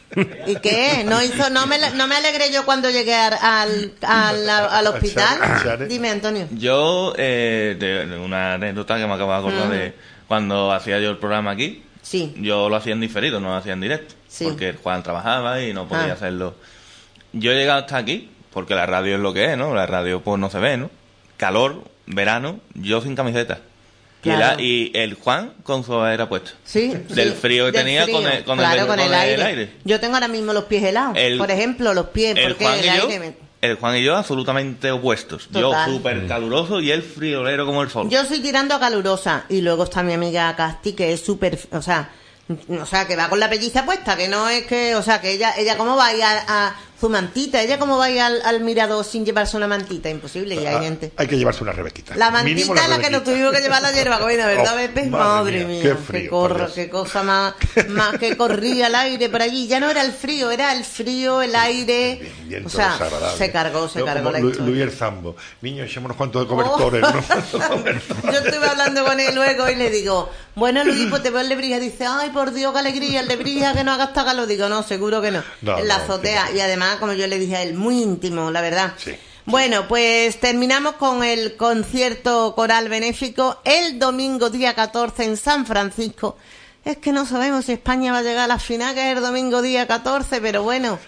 ¿Y qué? No hizo, no me, no me alegré yo cuando llegué al, al, al, al hospital. Dime, Antonio. Yo, eh, de una anécdota que me acabo de acordar mm. de cuando hacía yo el programa aquí. Sí. Yo lo hacía en diferido, no lo hacía en directo. Sí. Porque Juan trabajaba y no podía ah. hacerlo. Yo he llegado hasta aquí, porque la radio es lo que es, ¿no? La radio pues no se ve, ¿no? Calor, verano, yo sin camiseta. Claro. Y, la, y el Juan con su era puesto. Sí. Del sí, frío que tenía frío. con el, con claro, el, con con el, el, aire. el aire. Yo tengo ahora mismo los pies helados. El, por ejemplo, los pies, el porque Juan el y aire yo, me... El Juan y yo absolutamente opuestos. Total. Yo súper caluroso y él friolero como el sol. Yo soy tirando a calurosa. Y luego está mi amiga Casti, que es súper... O sea, o sea, que va con la pelliza puesta, que no es que... O sea, que ella, ella cómo va a ir a... a su mantita, ella cómo va a ir al, al mirador sin llevarse una mantita, imposible, y hay ah, gente. Hay que llevarse una rebequita. La mantita es la, la que nos tuvimos que llevar la hierba buena, ¿verdad, oh, Pepe? Madre, madre mía, qué, frío, qué corro, qué cosa más, más que corría el aire por allí. Ya no era el frío, era el frío, el aire. Bien, bien, o sea, se cargó, se Yo, cargó la Lu, historia. Luis el Zambo. Niños, echémonos cuantos de cobertores, oh. ¿no? Yo estuve hablando con él luego y le digo, bueno, Luis, pues te veo en Lebrija. Dice, ay, por Dios, qué alegría, el Lebrija, que no haga esta calor. Digo, no, seguro que no. no en la no, azotea. Y además, como yo le dije a él, muy íntimo, la verdad. Sí. Bueno, pues terminamos con el concierto coral benéfico el domingo día catorce en San Francisco. Es que no sabemos si España va a llegar a la final, que es el domingo día catorce, pero bueno.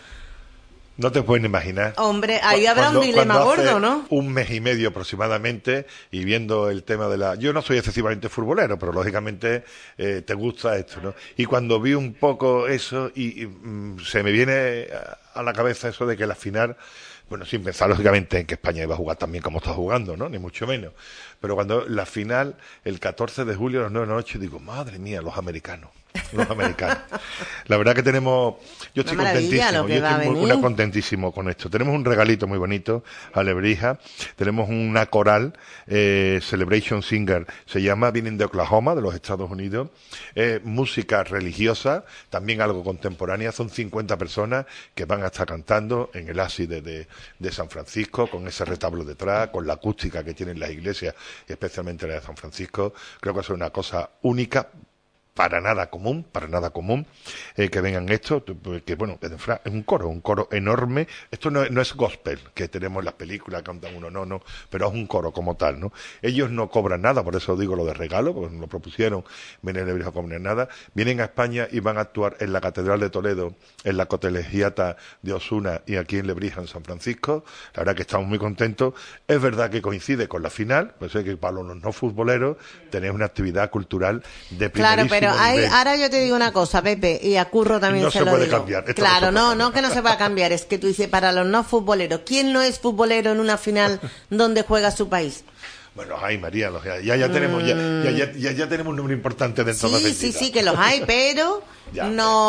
No te pueden imaginar. Hombre, ahí habrá cuando, un dilema gordo, ¿no? Un mes y medio aproximadamente, y viendo el tema de la... Yo no soy excesivamente futbolero, pero lógicamente eh, te gusta esto, ¿no? Y cuando vi un poco eso, y, y mm, se me viene a la cabeza eso de que la final... Bueno, sin pensar lógicamente en que España iba a jugar también como está jugando, ¿no? Ni mucho menos. Pero cuando la final, el catorce de julio a las nueve de la noche, digo, madre mía, los americanos. los americanos. La verdad que tenemos, yo estoy contentísimo, yo estoy muy, muy contentísimo con esto. Tenemos un regalito muy bonito a Lebrija, tenemos una coral, eh, Celebration Singer, se llama, vienen de Oklahoma, de los Estados Unidos, eh, música religiosa, también algo contemporánea, son cincuenta personas que van a estar cantando en el ábside de, de San Francisco, con ese retablo detrás, con la acústica que tienen las iglesias, especialmente la de San Francisco. Creo que es una cosa única, para nada común, para nada común, eh, que vengan esto, que bueno, es un coro, un coro enorme. Esto no, no es gospel, que tenemos en las películas, cantan uno, no, no, pero es un coro como tal, ¿no? Ellos no cobran nada, por eso digo lo de regalo, porque lo propusieron, vienen de Lebrija a cobrar nada, vienen a España y van a actuar en la Catedral de Toledo, en la Colegiata de Osuna y aquí en Lebrija, en San Francisco. La verdad que estamos muy contentos. Es verdad que coincide con la final, pues es que para los no futboleros tenéis una actividad cultural de primerísimo. Claro, pero hay, ahora yo te digo una cosa, Pepe, y a Curro también no se, se lo puede digo. Cambiar. Esto claro, no, no, no que no se pueda cambiar, es que tú dices para los no futboleros. ¿Quién no es futbolero en una final donde juega su país? Bueno, ay María, ya, ya tenemos ya, ya, ya, ya tenemos un número importante dentro sí, de la Sí, sí, sí, que los hay, pero ya,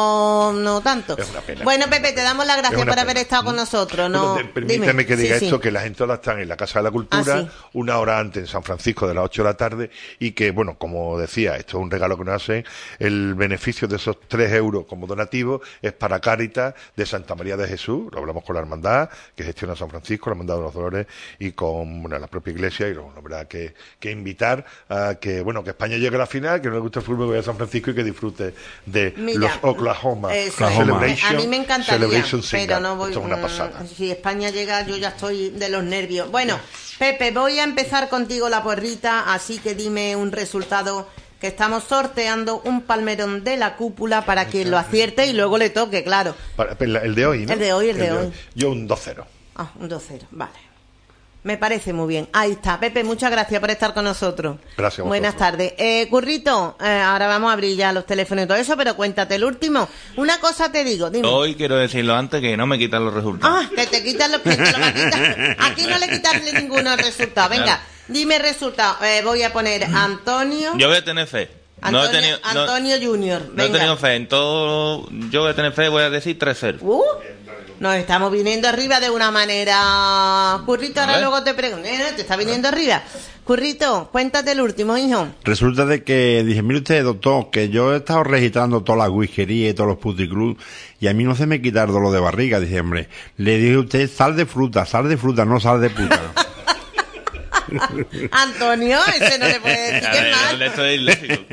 no no tanto. Es una pena. Bueno, Pepe, te damos las gracias por pena. haber estado con nosotros. No, bueno, permíteme dime. que diga sí, esto, sí. que las entradas están en la Casa de la Cultura, ah, sí. una hora antes en San Francisco de las ocho de la tarde, y que, bueno, como decía, esto es un regalo que nos hacen, el beneficio de esos tres euros como donativo es para Cáritas de Santa María de Jesús, lo hablamos con la hermandad que gestiona San Francisco, la hermandad de los Dolores, y con bueno, la propia iglesia, y la verdad que, que invitar a que, bueno, que España llegue a la final, que no le guste el fútbol, que vaya a San Francisco y que disfrute de Mira, los Oklahoma. Eso, Celebration, a mí me encantaría, pero no voy. Esto es una pasada. Si España llega, yo ya estoy de los nervios. Bueno, Pepe, voy a empezar contigo la porrita, así que dime un resultado, que estamos sorteando un palmerón de la cúpula para quien lo acierte y luego le toque, claro. Para, el de hoy, ¿no? El de hoy, el, el de, de hoy. hoy. Yo un dos cero. Ah, un dos cero, vale. Me parece muy bien. Ahí está. Pepe, muchas gracias por estar con nosotros. Gracias. Buenas tardes. Eh, Currito, eh, ahora vamos a abrir ya los teléfonos y todo eso, pero cuéntate el último. Una cosa te digo, dime. Hoy quiero decirlo antes, que no me quitan los resultados. Ah, que te quitan los que te lo va a quitar. Aquí no le quitarle ninguno resultado. Venga, claro. Dime el resultado. Eh, voy a poner Antonio. Yo voy a tener fe. Antonio, no he tenido, Antonio no, Junior. Venga. No he tenido fe en todo. Yo voy a tener fe, voy a decir tres cero. Uh. Nos estamos viniendo arriba de una manera. Currito, ahora luego te pregunto. ¿Eh? Te está viniendo arriba. Currito, cuéntate el último, hijo. Resulta de que dije, mire usted, doctor, que yo he estado registrando todas las whiskerías y todos los puticlubs y a mí no se me quita el dolor de barriga. Dije, hombre, le dije a usted, sal de fruta, sal de fruta, no sal de puta. Antonio, ese no le puede decir que es malo. Esto es ilógico.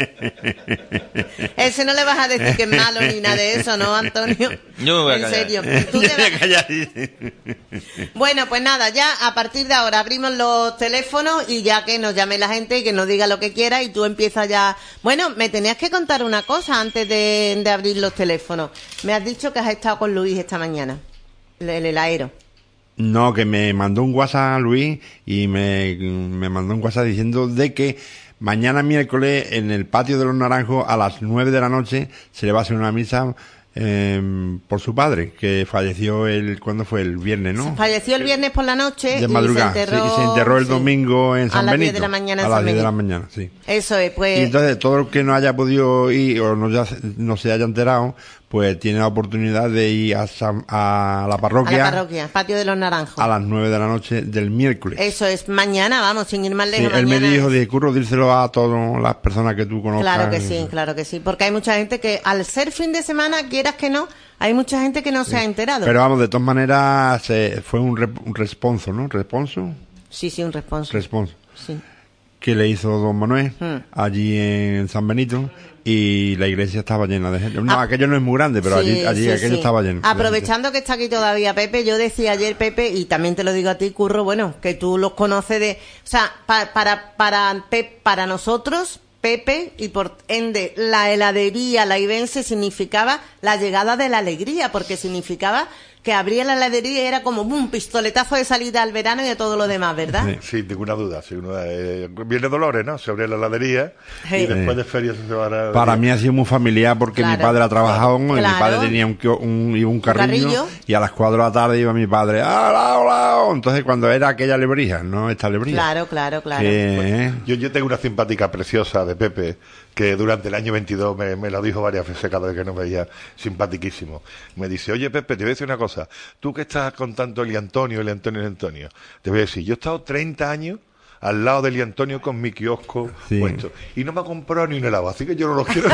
Ese no le vas a decir que es malo ni nada de eso, ¿no, Antonio? Yo me voy a en callar. serio. ¿Tú te vas... Bueno, pues nada, ya a partir de ahora abrimos los teléfonos y ya que nos llame la gente y que nos diga lo que quiera y tú empiezas ya. Bueno, me tenías que contar una cosa antes de, de abrir los teléfonos. Me has dicho que has estado con Luis esta mañana, el, el aero. No, que me mandó un WhatsApp Luis y me, me mandó un WhatsApp diciendo de que mañana miércoles en el patio de los Naranjos a las nueve de la noche se le va a hacer una misa eh, por su padre, que falleció el, ¿cuándo fue? El viernes, ¿no? Falleció el viernes por la noche de madrugada, y se enterró, sí, y se enterró el sí, domingo en San a las Benito. diez de la mañana a las diez de la mañana, sí. Eso es, pues. Y entonces todo el que no haya podido ir o no, ya, no se haya enterado, pues tiene la oportunidad de ir a, San, a la parroquia. A la parroquia, Patio de los Naranjos. A las nueve de la noche del miércoles. Eso es, mañana, vamos, sin ir más lejos. Sí, él mañana me dijo, es... de Curro, dírselo a todas las personas que tú conozcas. Claro que sí, claro que sí, porque hay mucha gente que al ser fin de semana, quieras que no, hay mucha gente que no sí. se ha enterado. Pero vamos, de todas maneras, se, fue un, rep, un responso, ¿no? ¿Responso? Sí, sí, un responso. Responso. Sí. Que le hizo don Manuel hmm. allí en San Benito y la iglesia estaba llena de gente. No, ah, aquello no es muy grande, pero sí, allí, allí sí, aquello sí. estaba lleno. Aprovechando que está aquí todavía Pepe, yo decía ayer, Pepe, y también te lo digo a ti, Curro, bueno, que tú los conoces de... O sea, pa, para, para, Pep, para nosotros... Pepe y por ende la heladería la Ibense significaba la llegada de la alegría, porque significaba que abría la heladería y era como un pistoletazo de salida al verano y de todo lo demás, ¿verdad? Sí, sin ninguna duda. Sin ninguna, eh, viene Dolores, ¿no? Se abre la heladería sí. y después de ferias se va a... Para mí ha sido muy familiar porque claro. mi padre ha trabajado, claro. Claro. mi padre tenía un, un, un, carrillo, ¿Un carrillo? Y a las cuatro de la tarde iba mi padre, ¡hola, hola! Entonces cuando era aquella lebrija, no esta lebrija. Claro, claro, claro. Que... Bueno, yo, yo tengo una simpática preciosa de Pepe, que durante el año veintidós me, me lo dijo varias veces cada vez que nos veía, simpatiquísimo. Me dice, oye Pepe, te voy a decir una cosa, tú que estás con tanto Eli Antonio, Eli Antonio, Eli Antonio, te voy a decir, yo he estado treinta años al lado de Eli Antonio con mi kiosco sí. puesto. Y no me ha comprado ni un helado, así que yo no lo quiero.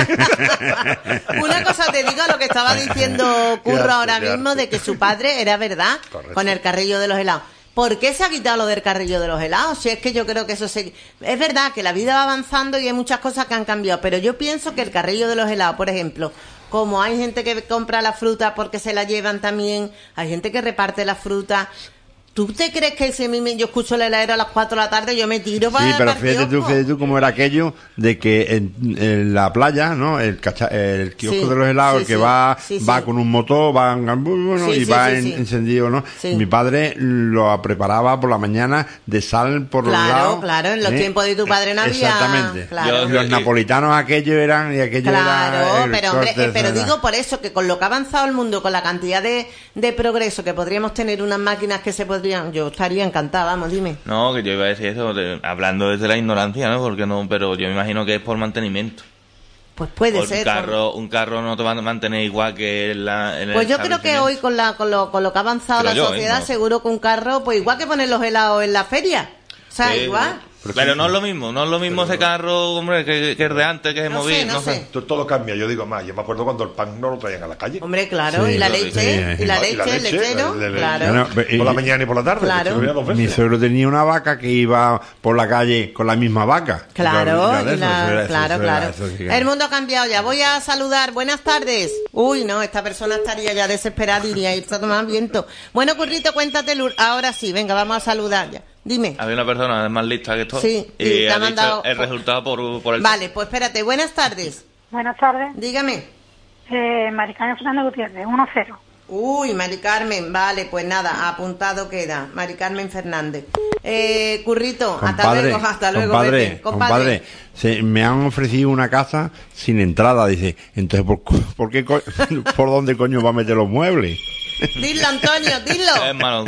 Una cosa te digo, lo que estaba diciendo Curro arte, ahora mismo, arte. de que su padre era verdad, Correcto. con el carrillo de los helados. ¿Por qué se ha quitado lo del carrillo de los helados? Si es que yo creo que eso se... Es verdad que la vida va avanzando y hay muchas cosas que han cambiado, pero yo pienso que el carrillo de los helados, por ejemplo, como hay gente que compra la fruta porque se la llevan también, hay gente que reparte la fruta... ¿Tú te crees que si a mí me, yo escucho el heladero a las cuatro de la tarde, yo me tiro para Sí, pero fíjate tú, fíjate tú cómo era aquello de que en, en la playa, ¿no? El, cacha, el kiosco sí, de los helados, sí, el que sí, va sí, va sí. con un motor, va bueno, sí, y sí, va sí, en, sí. encendido, ¿no? Sí. Mi padre lo preparaba por la mañana de sal por claro, los lados. Claro, claro, en los ¿eh? tiempos de tu padre no había... Exactamente. Claro. Los napolitanos aquellos eran... y aquello Claro, era pero hombre, eh, pero digo por eso, que con lo que ha avanzado el mundo, con la cantidad de, de progreso que podríamos tener, unas máquinas que se podrían... Yo estaría encantada, vamos, dime. No, que yo iba a decir eso, de, hablando desde la ignorancia, ¿no? Porque no, pero yo me imagino que es por mantenimiento. Pues puede por ser. Un carro, un carro no te va a mantener igual que en la... En pues yo creo que hoy con la con lo, con lo que ha avanzado pero la yo, sociedad, ¿eh? no. seguro que un carro, pues igual que poner los helados en la feria. O sea, sí, igual. Pero, pero no es lo mismo, no es lo mismo pero, ese carro, hombre, que, que es de antes, que es no móvil, sé, no, no sé. sé. Todo cambia, yo digo más, yo me acuerdo cuando el pan no lo traían a la calle. Hombre, claro, sí, y la leche, sí, y la leche, y la leche el lechero, le, le, claro. No, por la mañana y por la tarde, claro. Mi suegro tenía una vaca que iba por la calle con la misma vaca. Claro, y la, y la, eso, claro, eso, claro. Eso, eso, el mundo ha cambiado ya, voy a saludar, buenas tardes. Uy, no, esta persona estaría ya desesperada, iría a irse a tomar viento. Bueno, Currito, cuéntate, ahora sí, venga, vamos a saludar ya. Dime. Había una persona más lista que esto. Sí, y, y te ha mandado el resultado por, por el... Vale, pues espérate. Buenas tardes. Buenas tardes. Dígame. Eh, Mari Carmen Fernández Gutiérrez, uno cero. Uy, Mari Carmen. Vale, pues nada, apuntado queda. Mari Carmen Fernández. Eh, Currito, compadre, hasta luego, hasta luego. Compadre, vete. compadre. compadre se, me han ofrecido una casa sin entrada, dice. Entonces, ¿por, por qué co por dónde coño va a meter los muebles? Dilo, Antonio, dilo. Es malo,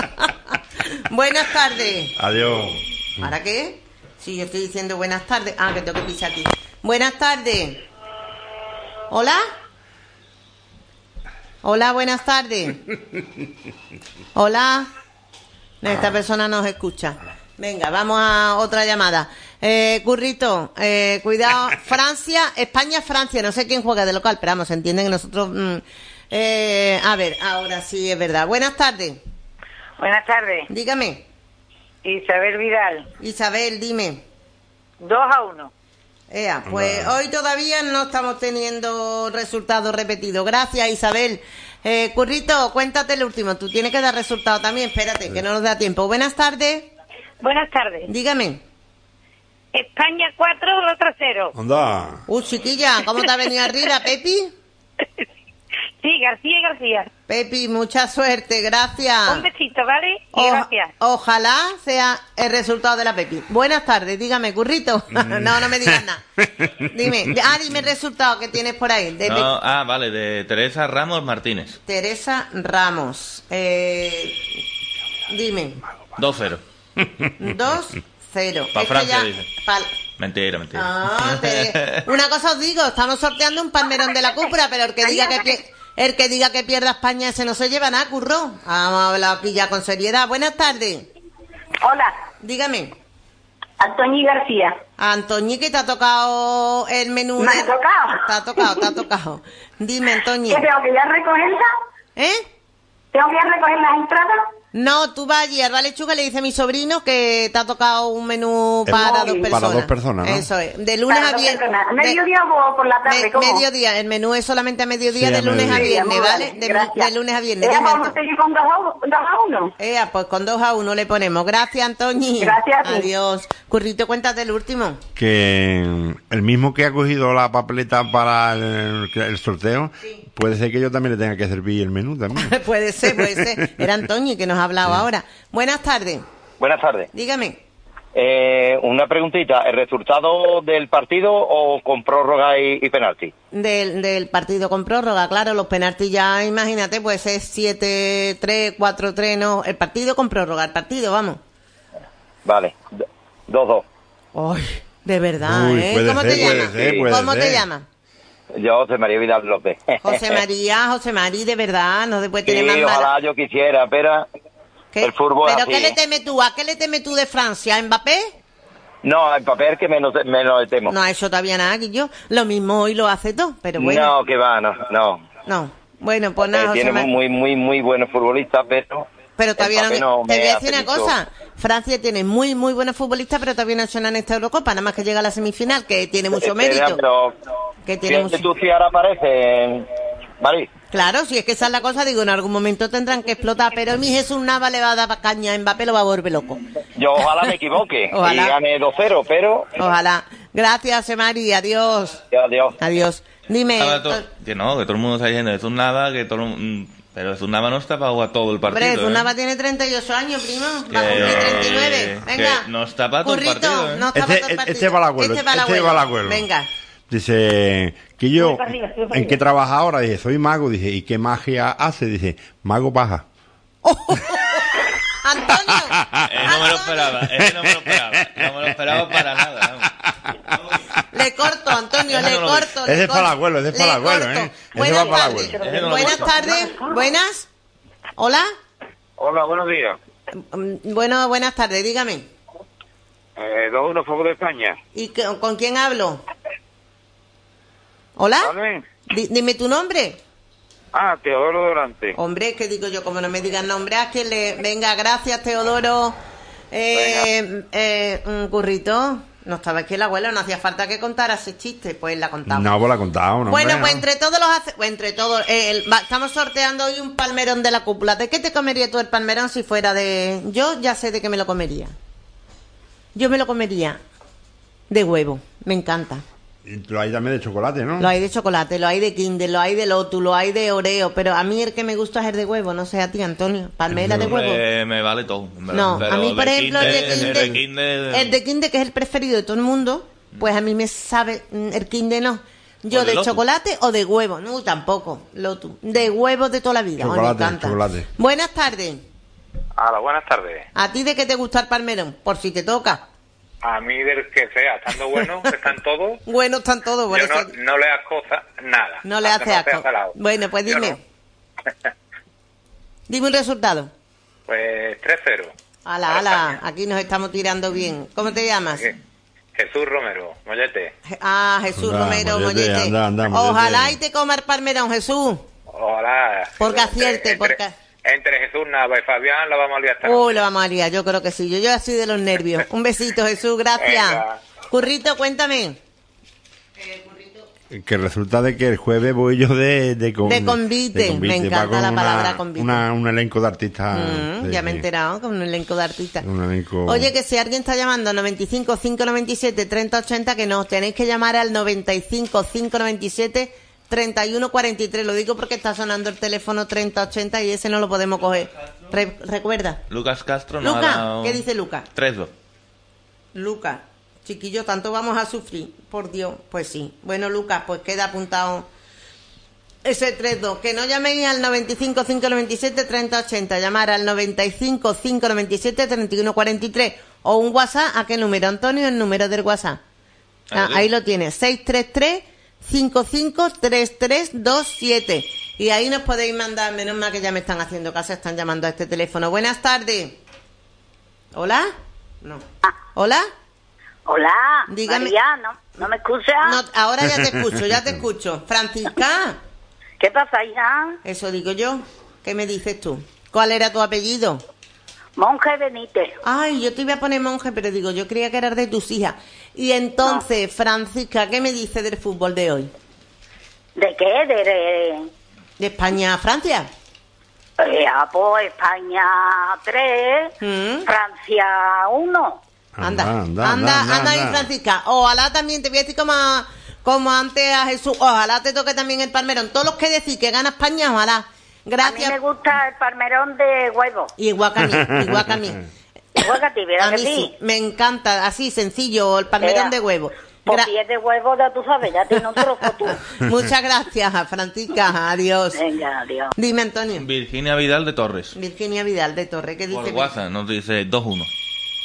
Buenas tardes. Adiós. ¿Para qué? Sí, yo estoy diciendo buenas tardes. Ah, que tengo que pisar aquí. Buenas tardes. ¿Hola? Hola, buenas tardes. Hola. Esta persona nos escucha. Venga, vamos a otra llamada. Eh, Currito, eh, cuidado. Francia, España, Francia. No sé quién juega de local, pero vamos, se entiende que nosotros... Mmm, eh, a ver, ahora sí es verdad. Buenas tardes. Buenas tardes. Dígame. Isabel Vidal. Isabel, dime. Dos a uno. Ea, pues no. Hoy todavía no estamos teniendo resultados repetidos. Gracias, Isabel. Eh, Currito, cuéntate el último. Tú tienes que dar resultado también. Espérate, que no nos da tiempo. Buenas tardes. Buenas tardes. Dígame. España cuatro, otro cero. Anda. Uy, chiquilla, ¿cómo te ha venido arriba, Pepi? Sí, García y García. Pepi, mucha suerte, gracias. Un besito, ¿vale? Y o gracias. Ojalá sea el resultado de la Pepi. Buenas tardes, dígame, Currito. Mm. no, no me digas nada. Dime, ah, dime el resultado que tienes por ahí. De no, ah, vale, de Teresa Ramos Martínez. Teresa Ramos. Eh, dime. dos cero. dos cero. Para Francia, ya, dice. Pa... Mentira, mentira. Ah, te... Una cosa os digo, estamos sorteando un palmerón de la Cúpula, pero el que diga que... Pie... El que diga que pierda España, ese no se lleva nada, Curro. Vamos a hablar aquí ya con seriedad. Buenas tardes. Hola. Dígame. Antoñi García. Antoñi, que te ha tocado el menú. ¿Me de... ha tocado? Te ha tocado, te ha tocado. Dime, Antoñi. ¿Qué tengo que ir a recogerla? ¿Eh? ¿Tengo que ir a recoger las entradas? No, tú vas allí al Bar Lechuga, le dice a mi sobrino que te ha tocado un menú para dos personas. Para dos personas, ¿no? Eso es. De lunes para a viernes. ¿Mediodía o por la tarde? Me, ¿cómo? Mediodía. El menú es solamente a mediodía, sí, de lunes a, a viernes, ¿vale? De, de lunes a viernes. ¿Eh, vamos a seguir con dos a uno? Eh, pues con dos a uno le ponemos. Gracias, Antoñi. Gracias. Adiós. Currito, cuéntate el último. Que el mismo que ha cogido la papeleta para el, el sorteo, sí. Puede ser que yo también le tenga que servir el menú también. puede ser, puede ser. Era Antoñi que nos ha hablado sí. ahora. Buenas tardes. Buenas tardes. Dígame. Eh, una preguntita. ¿El resultado del partido o con prórroga y, y penalti? Del, del partido con prórroga, claro. Los penaltis ya, imagínate, pues es siete tres, cuatro tres, no. El partido con prórroga, el partido, vamos. Vale. dos dos. Ay, De verdad, Uy, ¿eh? puede ¿Cómo ser, te puede llamas? ser, puede ¿Cómo te ser. llamas? Yo, José María Vidal López. José María, José María, de verdad, no se puede tener Sí, más ojalá mala. yo quisiera, pero ¿Qué? el fútbol ¿Pero así. qué le temes tú? ¿A qué le temes tú de Francia? ¿A Mbappé? No, el papel que menos, menos le temo. No ha hecho todavía nada, que yo. Lo mismo hoy lo hace todo, pero bueno. No, que va, no, no. No. Bueno, pues Eh, nada, José tiene María. muy, muy, muy buenos futbolistas, pero... Pero todavía el papel no... no Te me voy a hace decir una mucho. cosa. Francia tiene muy, muy buenos futbolistas, pero todavía no ha hecho nada en esta Eurocopa. Nada más que llega a la semifinal, que tiene mucho Espera, mérito. Pero, Que tiene fíjate mucho... tú si ahora aparece, Mari. Claro, si es que esa es la cosa, digo, en algún momento tendrán que explotar, pero mi Jesús Nava le va a dar caña a Mbappé, lo va a volver loco. Yo ojalá me equivoque Ojalá. y gane dos cero, pero... Ojalá. Gracias, Emari, adiós. Adiós. Adiós. Dime, Ahora to- to- que no, que todo el mundo está diciendo Jesús Nava, que todo el mu- pero Jesús Nava no está para jugar todo el partido. hombre, Jesús ¿eh? Nava tiene treinta y ocho años, primo. Que- Va a cumplir treinta y nueve. que Venga. no está para todo el Currito, partido, ¿eh? no está Este, para todo el partido. este va al abuelo, Este va al este abuelo. va al abuelo. Venga. Dice, que yo, Sube para arriba, sube para ¿en arriba. qué trabaja ahora? Dice, soy mago. Dice, ¿y qué magia hace? Dice, mago baja. Antonio. Eh, no me lo esperaba, ese no me lo esperaba. No me lo esperaba para nada. vamos. Le corto, Antonio, Ese le no lo corto. Ese le es para el corto, abuelo, ese es para le el abuelo, corto. ¿eh? Ese Buenas va para el tardes. abuelo. Ese no lo Buenas corto. tardes. Buenas. Hola. Hola, buenos días. Mm, Bueno, buenas tardes, dígame. Eh, dos uno, Fútbol de España. ¿Y qué- con quién hablo? ¿Hola? ¿Vale? Di- dime tu nombre. Ah, Teodoro Durante. Hombre, que digo yo, como no me digan nombre, a que le... Venga, gracias, Teodoro. Eh, eh, un currito. No estaba aquí el abuelo, no hacía falta que contara ese chiste, pues la contamos. No, pues la ha contado, no. Bueno, hombre, pues no. entre todos los hace... pues entre todos, eh, el- va- estamos sorteando hoy un palmerón de la cúpula. ¿De qué te comería tú el palmerón si fuera de...? Yo ya sé de qué me lo comería. Yo me lo comería de huevo, me encanta. Y lo hay también de chocolate, ¿no? Lo hay de chocolate, lo hay de Kinder, lo hay de Lotus, lo hay de Oreo, pero a mí el que me gusta es el de huevo, no sé a ti, Antonio. Palmera de huevo. Eh, me vale todo. en verdad. No, Pero a mí, por de ejemplo, el de Kinder- Kinder, el de Kinder- el de Kinder, que es el preferido de todo el mundo, pues a mí me sabe, mm, el Kinder no. Yo ¿O de de Lotus? chocolate o de huevo, no, tampoco, Lotus. De huevo de toda la vida, Chocolate, me encanta. chocolate. Buenas tardes. Hola, buenas tardes. ¿A ti de qué te gusta el palmerón? Por si te toca. A mí del que sea, estando bueno, que están todos, Bueno, están todos, por yo eso no, no le hago cosa, nada. no le Aunque hace sea asco. salado. Bueno, pues Yo dime. no. Dime un resultado. Pues tres cero. Ala, Para ala, España. aquí nos estamos tirando bien. ¿Cómo te llamas? Je- Jesús Romero, Mollete. Je- Ah, Jesús Anda, Romero, mollete, mollete. anda, anda, mollete. Ojalá y te coma el palmerón, Jesús. Hola. Porque Entre- acierte, entre, porque- Entre Jesús Nava y Fabián la vamos a liar esta Uy, noche. lo vamos a liar, yo creo que sí. Yo, yo así de los nervios. Un besito, Jesús, gracias. Venga. Currito, cuéntame. Que resulta de que el jueves voy yo de... De, con- De convite. Me encanta va con la una- palabra convite. una- un elenco de artistas. Mm, de- ya me he enterado, con un elenco de artistas. Un elenco... Oye, que si alguien está llamando al noventa y cinco, cinco noventa y siete, treinta ochenta, que nos tenéis que llamar al noventa y cinco, cinco noventa y siete, treinta y uno cuarenta y tres. Lo digo porque está sonando el teléfono treinta ochenta y ese no lo podemos coger. Re- ¿Recuerda? Lucas Castro nos ha Luca, dado ¿qué dice Luca? tres dos. Luca, chiquillo, tanto vamos a sufrir, por Dios. Pues sí. Bueno, Lucas, pues queda apuntado ese tres dos. Que no llaméis al noventa y cinco, cinco noventa y siete, treinta ochenta. Llamar al noventa y cinco, cinco noventa y siete, treinta y uno cuarenta y tres. O un WhatsApp. ¿A qué número, Antonio? El número del WhatsApp. Ah, ahí lo tienes. seis tres tres, cinco cinco tres tres dos siete. Y ahí nos podéis mandar, menos mal que ya me están haciendo caso, están llamando a este teléfono. Buenas tardes. ¿Hola? No. ¿Hola? Hola, Dígame. María, ¿no, ¿no me escuchas? No, ahora ya te escucho, ya te escucho. Francisca, ¿Qué pasa, hija? eso digo yo. ¿Qué me dices tú? ¿Cuál era tu apellido? Monje Benítez. Ay, yo te iba a poner monje, pero digo, yo creía que eras de tus hijas. Y entonces, Francisca, ¿qué me dices del fútbol de hoy? ¿De qué? De, de, ¿De España a Francia? eh, ah, pues España tres, ¿Mm? Francia uno. Anda, Anda, anda, anda, anda, anda, ahí, anda. Francisca. Ojalá también, te voy a decir como, a- como antes a Jesús, ojalá te toque también el palmerón. Todos los que decís que gana España, ojalá. A mí Gracias. me gusta el palmerón de huevo. Igual que a mí, igual que a mí. Igual que a ti, ¿verdad A que mí sí, sí? me encanta, así sencillo, el palmerón Vea. de huevo. Pues Gra- si es de huevo, ya tú sabes, ya tiene un trozo tú. Muchas gracias, Francisca, adiós. Venga, adiós. Dime, Antonio. Virginia Vidal de Torres. Virginia Vidal de Torre, ¿qué Por dice? WhatsApp nos dice dos uno.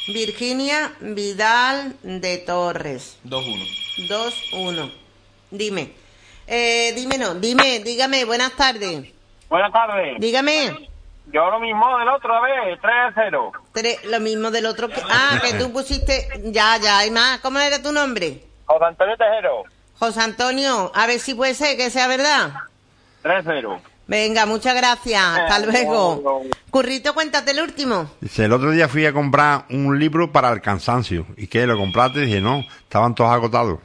Virginia Vidal de Torres. dos uno. dos uno. Dime. Eh, dime no, dime, dígame, buenas tardes. Buenas tardes. Dígame. Yo lo mismo del otro, a ver, tres a cero. Tres, lo mismo del otro que... Ah, que tú pusiste... Ya, ya, hay más. ¿Cómo era tu nombre? José Antonio Tejero. José Antonio, a ver si puede ser que sea verdad. tres a cero. Venga, muchas gracias. Hasta luego. Currito, cuéntate el último. Dice, el otro día fui a comprar un libro para el cansancio. ¿Y qué? ¿Lo compraste? Y dije, no, estaban todos agotados.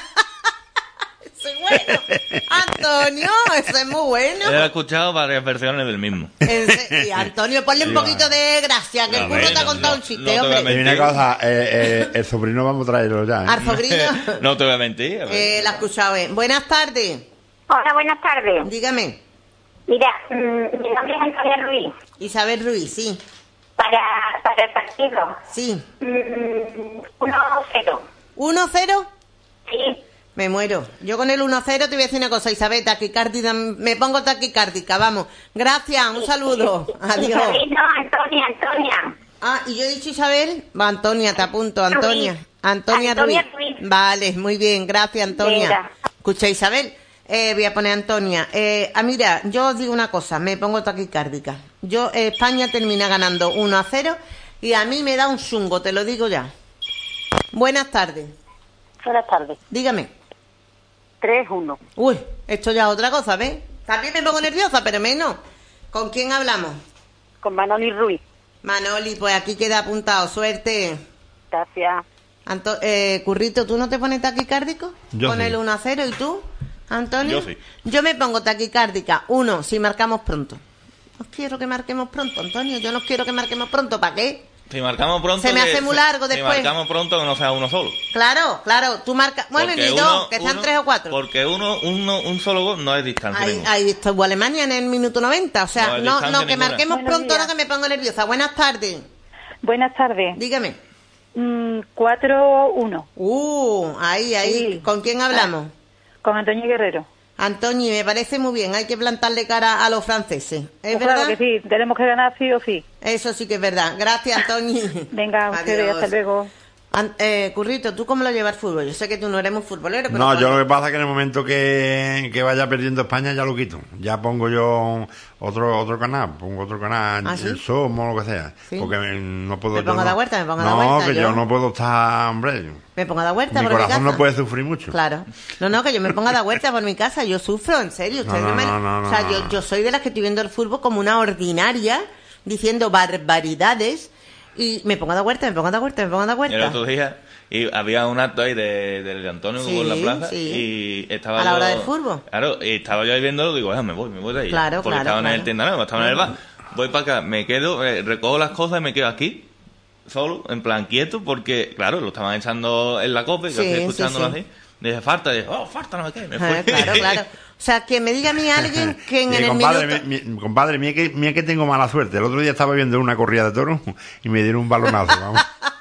Eso es bueno. Antonio, eso es muy bueno. He escuchado varias versiones del mismo. Y Antonio, ponle un poquito de gracia, que el curro te ha contado un chiste, hombre. Y una cosa, eh, eh, el sobrino vamos a traerlo ya. ¿eh? Al sobrino. No te voy a mentir. A eh, la he escuchado, eh. Buenas tardes. Hola, buenas tardes. Dígame. Mira, mmm, mi nombre es Antonia Ruiz. Isabel Ruiz, sí. Para, para el partido. Sí. Mm, uno cero. ¿uno cero? Sí. Me muero. Yo con el uno cero te voy a decir una cosa, Isabel, taquicárdica, me pongo taquicárdica, vamos. Gracias, un saludo. Adiós. Isabel, no, Antonia, Antonia. Ah, ¿y yo he dicho Isabel? Va, Antonia, te apunto, Antonia. Ruiz. Antonia, Antonia Ruiz. Ruiz. Vale, muy bien, gracias, Antonia. Venga. Escucha, Isabel, eh, voy a poner Antonia. Eh, ah, mira, yo os digo una cosa, me pongo taquicárdica. Yo, eh, España termina ganando uno a cero y a mí me da un chungo, te lo digo ya. Buenas tardes. Buenas tardes. Dígame. tres uno. Uy, esto ya es otra cosa, ¿ves? También me pongo nerviosa, pero menos. ¿Con quién hablamos? Con Manoli Ruiz. Manoli, pues aquí queda apuntado. Suerte. Gracias. Anto eh, Currito, ¿tú no te pones taquicárdico? Yo Con sí. el uno a cero. ¿Y tú, Antonio? Yo sí. Yo me pongo taquicárdica. Uno, si marcamos pronto. No quiero que marquemos pronto, Antonio. Yo no quiero que marquemos pronto. ¿Para qué? Si marcamos pronto... Se me que- hace muy largo si después. marcamos pronto que no sea uno solo. Claro, claro. Tú marcas... Bueno, Porque ni dos, uno- que sean uno- tres o cuatro. Porque uno, uno, un solo gol no es distancia. Ahí, ninguna. ahí estuvo Alemania en el minuto noventa. O sea, No hay no, distancia no, que ninguna. marquemos Buenos pronto, días. no, que me pongo nerviosa. Buenas tardes. Buenas tardes. Dígame. Mm, cuatro uno. Uh, ahí, ahí. Sí. ¿Con quién hablamos? Con Antonio Guerrero. Antonio, me parece muy bien. Hay que plantarle cara a los franceses. ¿Es Pues verdad? claro que sí, tenemos que ganar sí o sí. Eso sí que es verdad. Gracias, Antonio. Venga, ustedes, Adiós. hasta luego. An- eh, Currito, ¿tú cómo lo llevas el fútbol? Yo sé que tú no eres muy futbolero, pero... No, yo cuando- lo que pasa es que en el momento que, que vaya perdiendo España ya lo quito. Ya pongo yo otro otro canal, pongo otro canal, ¿Ah, sí? el Somo, lo que sea. Sí. Porque me- no puedo... Me yo pongo a no- dar vuelta, me pongo a dar No, vuelta, que yo... yo. no puedo estar, hombre. Me pongo a dar vuelta Mi por mi casa. corazón no puede sufrir mucho. Claro. No, no, que yo me ponga a dar vuelta por mi casa. Yo sufro, en serio. Ustedes No, no, no, me... no, no, o sea, no, yo, no. yo soy de las que estoy viendo el fútbol como una ordinaria, diciendo barbaridades, y me pongo a dar vuelta, me pongo a dar vuelta, me pongo a dar El vuelta. otro día y había un acto ahí de, de Antonio Sí, en la plaza sí. y estaba A la yo, hora del fútbol. Claro, y estaba yo ahí viéndolo, digo, ah, me voy, me voy de ahí. Claro, porque claro, estaba en claro. el tienda, estaba en el bar. Voy para acá, me quedo, eh, recojo las cosas y me quedo aquí, solo, en plan quieto, porque, claro, lo estaban echando en la copa y yo Sí, estoy sí, escuchándolo sí. así. Dije, falta, y dije, oh, falta, no me qué, me Ah, fui. claro, claro. O sea, que me diga a mí alguien que en Y, el compadre, minuto... mi, mi- compadre, mira que, mira que tengo mala suerte. El otro día estaba viendo una corrida de toros y me dieron un balonazo, vamos.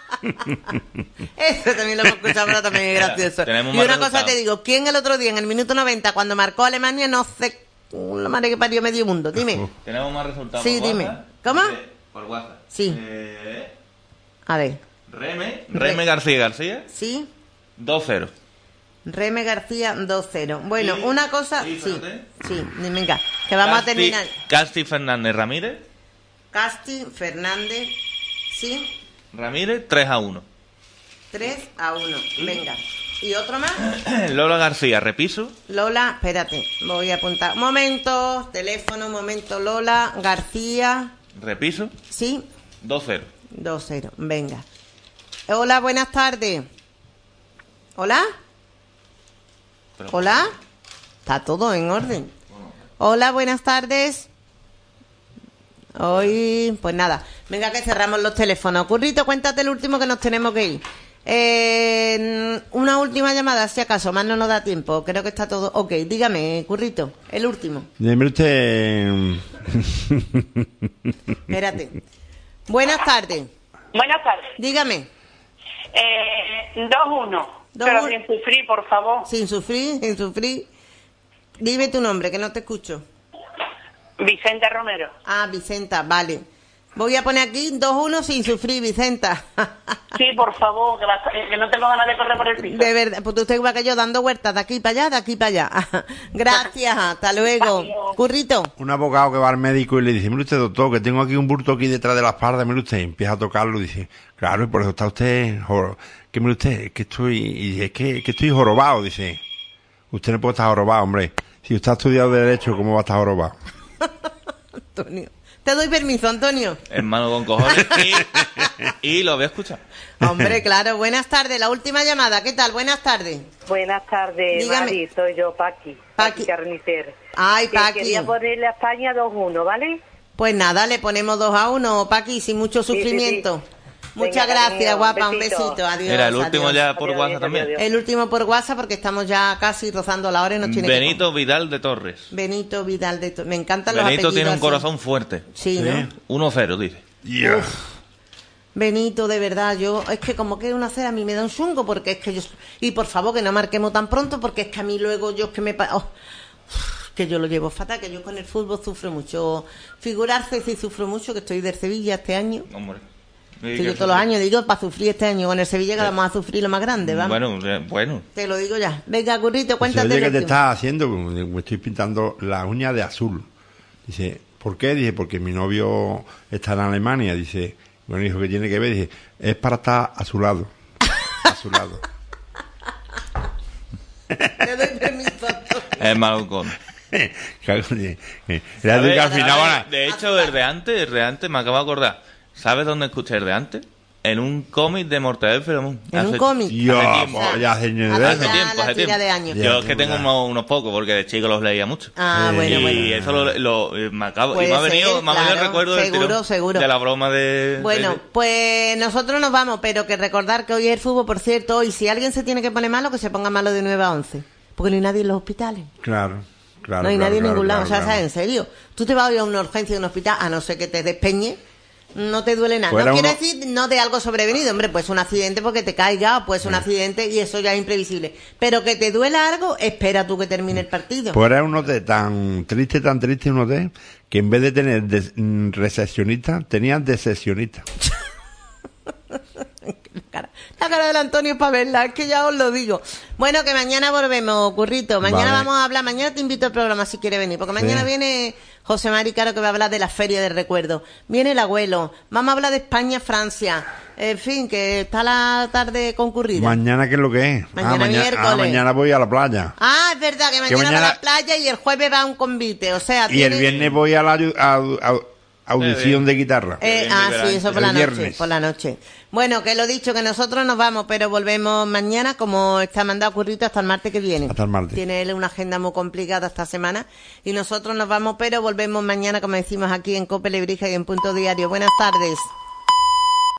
Eso también lo hemos escuchado, pero también es gracioso. Tenemos Y más una cosa resultados. te digo, ¿quién el otro día en el minuto noventa, cuando marcó Alemania, no sé... La madre que parió medio mundo? Dime. Tenemos más resultados Sí, por dime. WhatsApp. ¿Cómo? Eh, Por WhatsApp. Sí. Eh, A ver. Reme, Reme García García, ¿Sí? dos cero. Reme García dos cero. Bueno, Y- una cosa... y, Sí, espérate. sí, venga, que vamos a terminar. Casti Fernández Ramírez, Casti, Fernández, sí, Ramírez tres a uno. tres a uno. Venga. ¿Y otro más? Lola García, Repiso, Lola, espérate, voy a apuntar. Un momento, teléfono, un momento, Lola García, Repiso, sí, dos cero. dos cero, venga. Hola, buenas tardes. ¿Hola? Pero- ¿Hola? Está todo en orden. Hola, buenas tardes. Hoy, pues nada, venga que cerramos los teléfonos. Currito, cuéntate el último que nos tenemos que ir. Eh, una última llamada, si acaso, más no nos da tiempo. Creo que está todo. Ok, dígame, Currito, el último. Dime usted... Espérate. Buenas tardes. Buenas tardes. Dígame. Eh, dos uno. Dos Pero uno. sin sufrir, por favor. Sin sufrir, sin sufrir. Dime tu nombre, que no te escucho. Vicente Romero. Ah, Vicenta, vale. Voy a poner aquí dos uno sin sufrir, Vicenta. Sí, por favor, que, va, que no tengo ganas de correr por el piso. De verdad, pues usted igual que yo dando vueltas de aquí para allá, de aquí para allá. Gracias, hasta luego. Currito. Un abogado que va al médico y le dice, mire usted, doctor, que tengo aquí un bulto aquí detrás de la espalda, mire usted, y empieza a tocarlo y dice, claro, y por eso está usted, jor... que mire usted, es que estoy, y dice, es que, que estoy jorobado, dice, usted no puede estar jorobado, hombre, si usted ha estudiado Derecho, ¿cómo va a estar jorobado? Antonio. Te doy permiso, Antonio. Hermano con cojones. Y, y lo voy a escuchar. Hombre, claro. Buenas tardes. La última llamada. ¿Qué tal? Buenas tardes. Buenas tardes, Dígame. Mari. Soy yo, Paqui. Paqui Carnicer. Ay, que Paqui. Quería ponerle a España dos uno, ¿vale? Pues nada, le ponemos dos a uno, Paqui, sin mucho sufrimiento. Sí, sí, sí. Muchas Venga, gracias, cariño, guapa. Un besito. Un besito. Adiós. Era el último adiós. ya por Adiós, WhatsApp adiós, también. adiós. El último por WhatsApp porque estamos ya casi rozando la hora y nos tiene Benito que... Vidal de Torres. Benito Vidal de Torres. Me encantan los Benito apellidos tiene un así. corazón fuerte. Sí, ¿no? uno cero, dice. Yeah. Benito, de verdad, yo, es que como que una cera a mí me da un chungo porque es que yo, y por favor que no marquemos tan pronto porque es que a mí luego yo es que me, oh, que yo lo llevo fatal, que yo con el fútbol sufro mucho, figurarse sí sufro mucho, que estoy del Sevilla este año. Hombre. Que yo todos los años digo para sufrir este año con el Sevilla que Sí. vamos a sufrir lo más grande, vamos. Bueno, bueno. Te lo digo ya. Venga, Currito, cuéntate. Oye, ¿qué el te último. estás haciendo? Me estoy pintando las uñas de azul. Dice, ¿por qué? Dice, porque mi novio está en Alemania. Dice, bueno, hijo, ¿qué tiene que ver? Dice, es para estar a su lado. A su lado. Te doy permiso. Es malucón. Claro, eh, eh, era de que al final van a- De hecho, el de antes, el de antes, me acabo de acordar. ¿Sabes dónde escuché el de antes? En un cómic de Mortadelo y Filemón. En un Hace- cómic. Yo, hace tiempo. pues, ya hace años Hace de Hace ya tiempo, la hace tira tiempo. de años. Yo es que Ya, tengo ya. unos, unos pocos, porque de chico los leía mucho. Ah, bueno, y bueno. eso lo, lo- eh, me acabo, y Puede me ha venido, ser, me ha venido el claro, recuerdo del seguro, tirón seguro. de la broma de... Bueno, de- pues nosotros nos vamos, pero que recordar que hoy es el fútbol, por cierto, y si alguien se tiene que poner malo, que se ponga malo de nueve a once. Porque no hay nadie en los hospitales. Claro, claro. no hay claro, nadie en claro, ningún lado. claro, O sea, claro. ¿sabes? En serio. Tú te vas hoy a una urgencia de un hospital, a no ser que te despeñe, no te duele nada. Fuera no quiere uno- decir no de algo sobrevenido, hombre, pues un accidente porque te caiga, o pues un accidente y eso ya es imprevisible. Pero que te duela algo, espera tú que termine el partido. Pues era un hotel tan triste, tan triste un hotel, que en vez de tener de, mm, recepcionista, tenían decepcionista. La cara, la cara del Antonio es para verla, es que ya os lo digo. Bueno, que mañana volvemos, Currito. Mañana Vale. vamos a hablar, mañana te invito al programa si quieres venir, porque mañana Sí. viene José Mari Caro que va a hablar de la Feria del Recuerdo. Viene el abuelo, vamos a hablar de España, Francia. En fin, que está la tarde concurrida. ¿Mañana qué es lo que es? Mañana ah, mañana, miércoles. ah, mañana voy a la playa. Ah, es verdad, que mañana, mañana- va a la playa y el jueves va a un convite, o sea, Y el tiene- viernes voy a la ayu- a- a- audición de guitarra. Eh, Bien ah, liberal. sí, eso por El la noche, viernes. por la noche. Bueno, que lo dicho, que nosotros nos vamos, pero volvemos mañana, como está mandado Currito, hasta el martes que viene. Hasta el martes. Tiene él una agenda muy complicada esta semana. Y nosotros nos vamos, pero volvemos mañana, como decimos aquí en Cope Lebrija y en Punto Diario. Buenas tardes.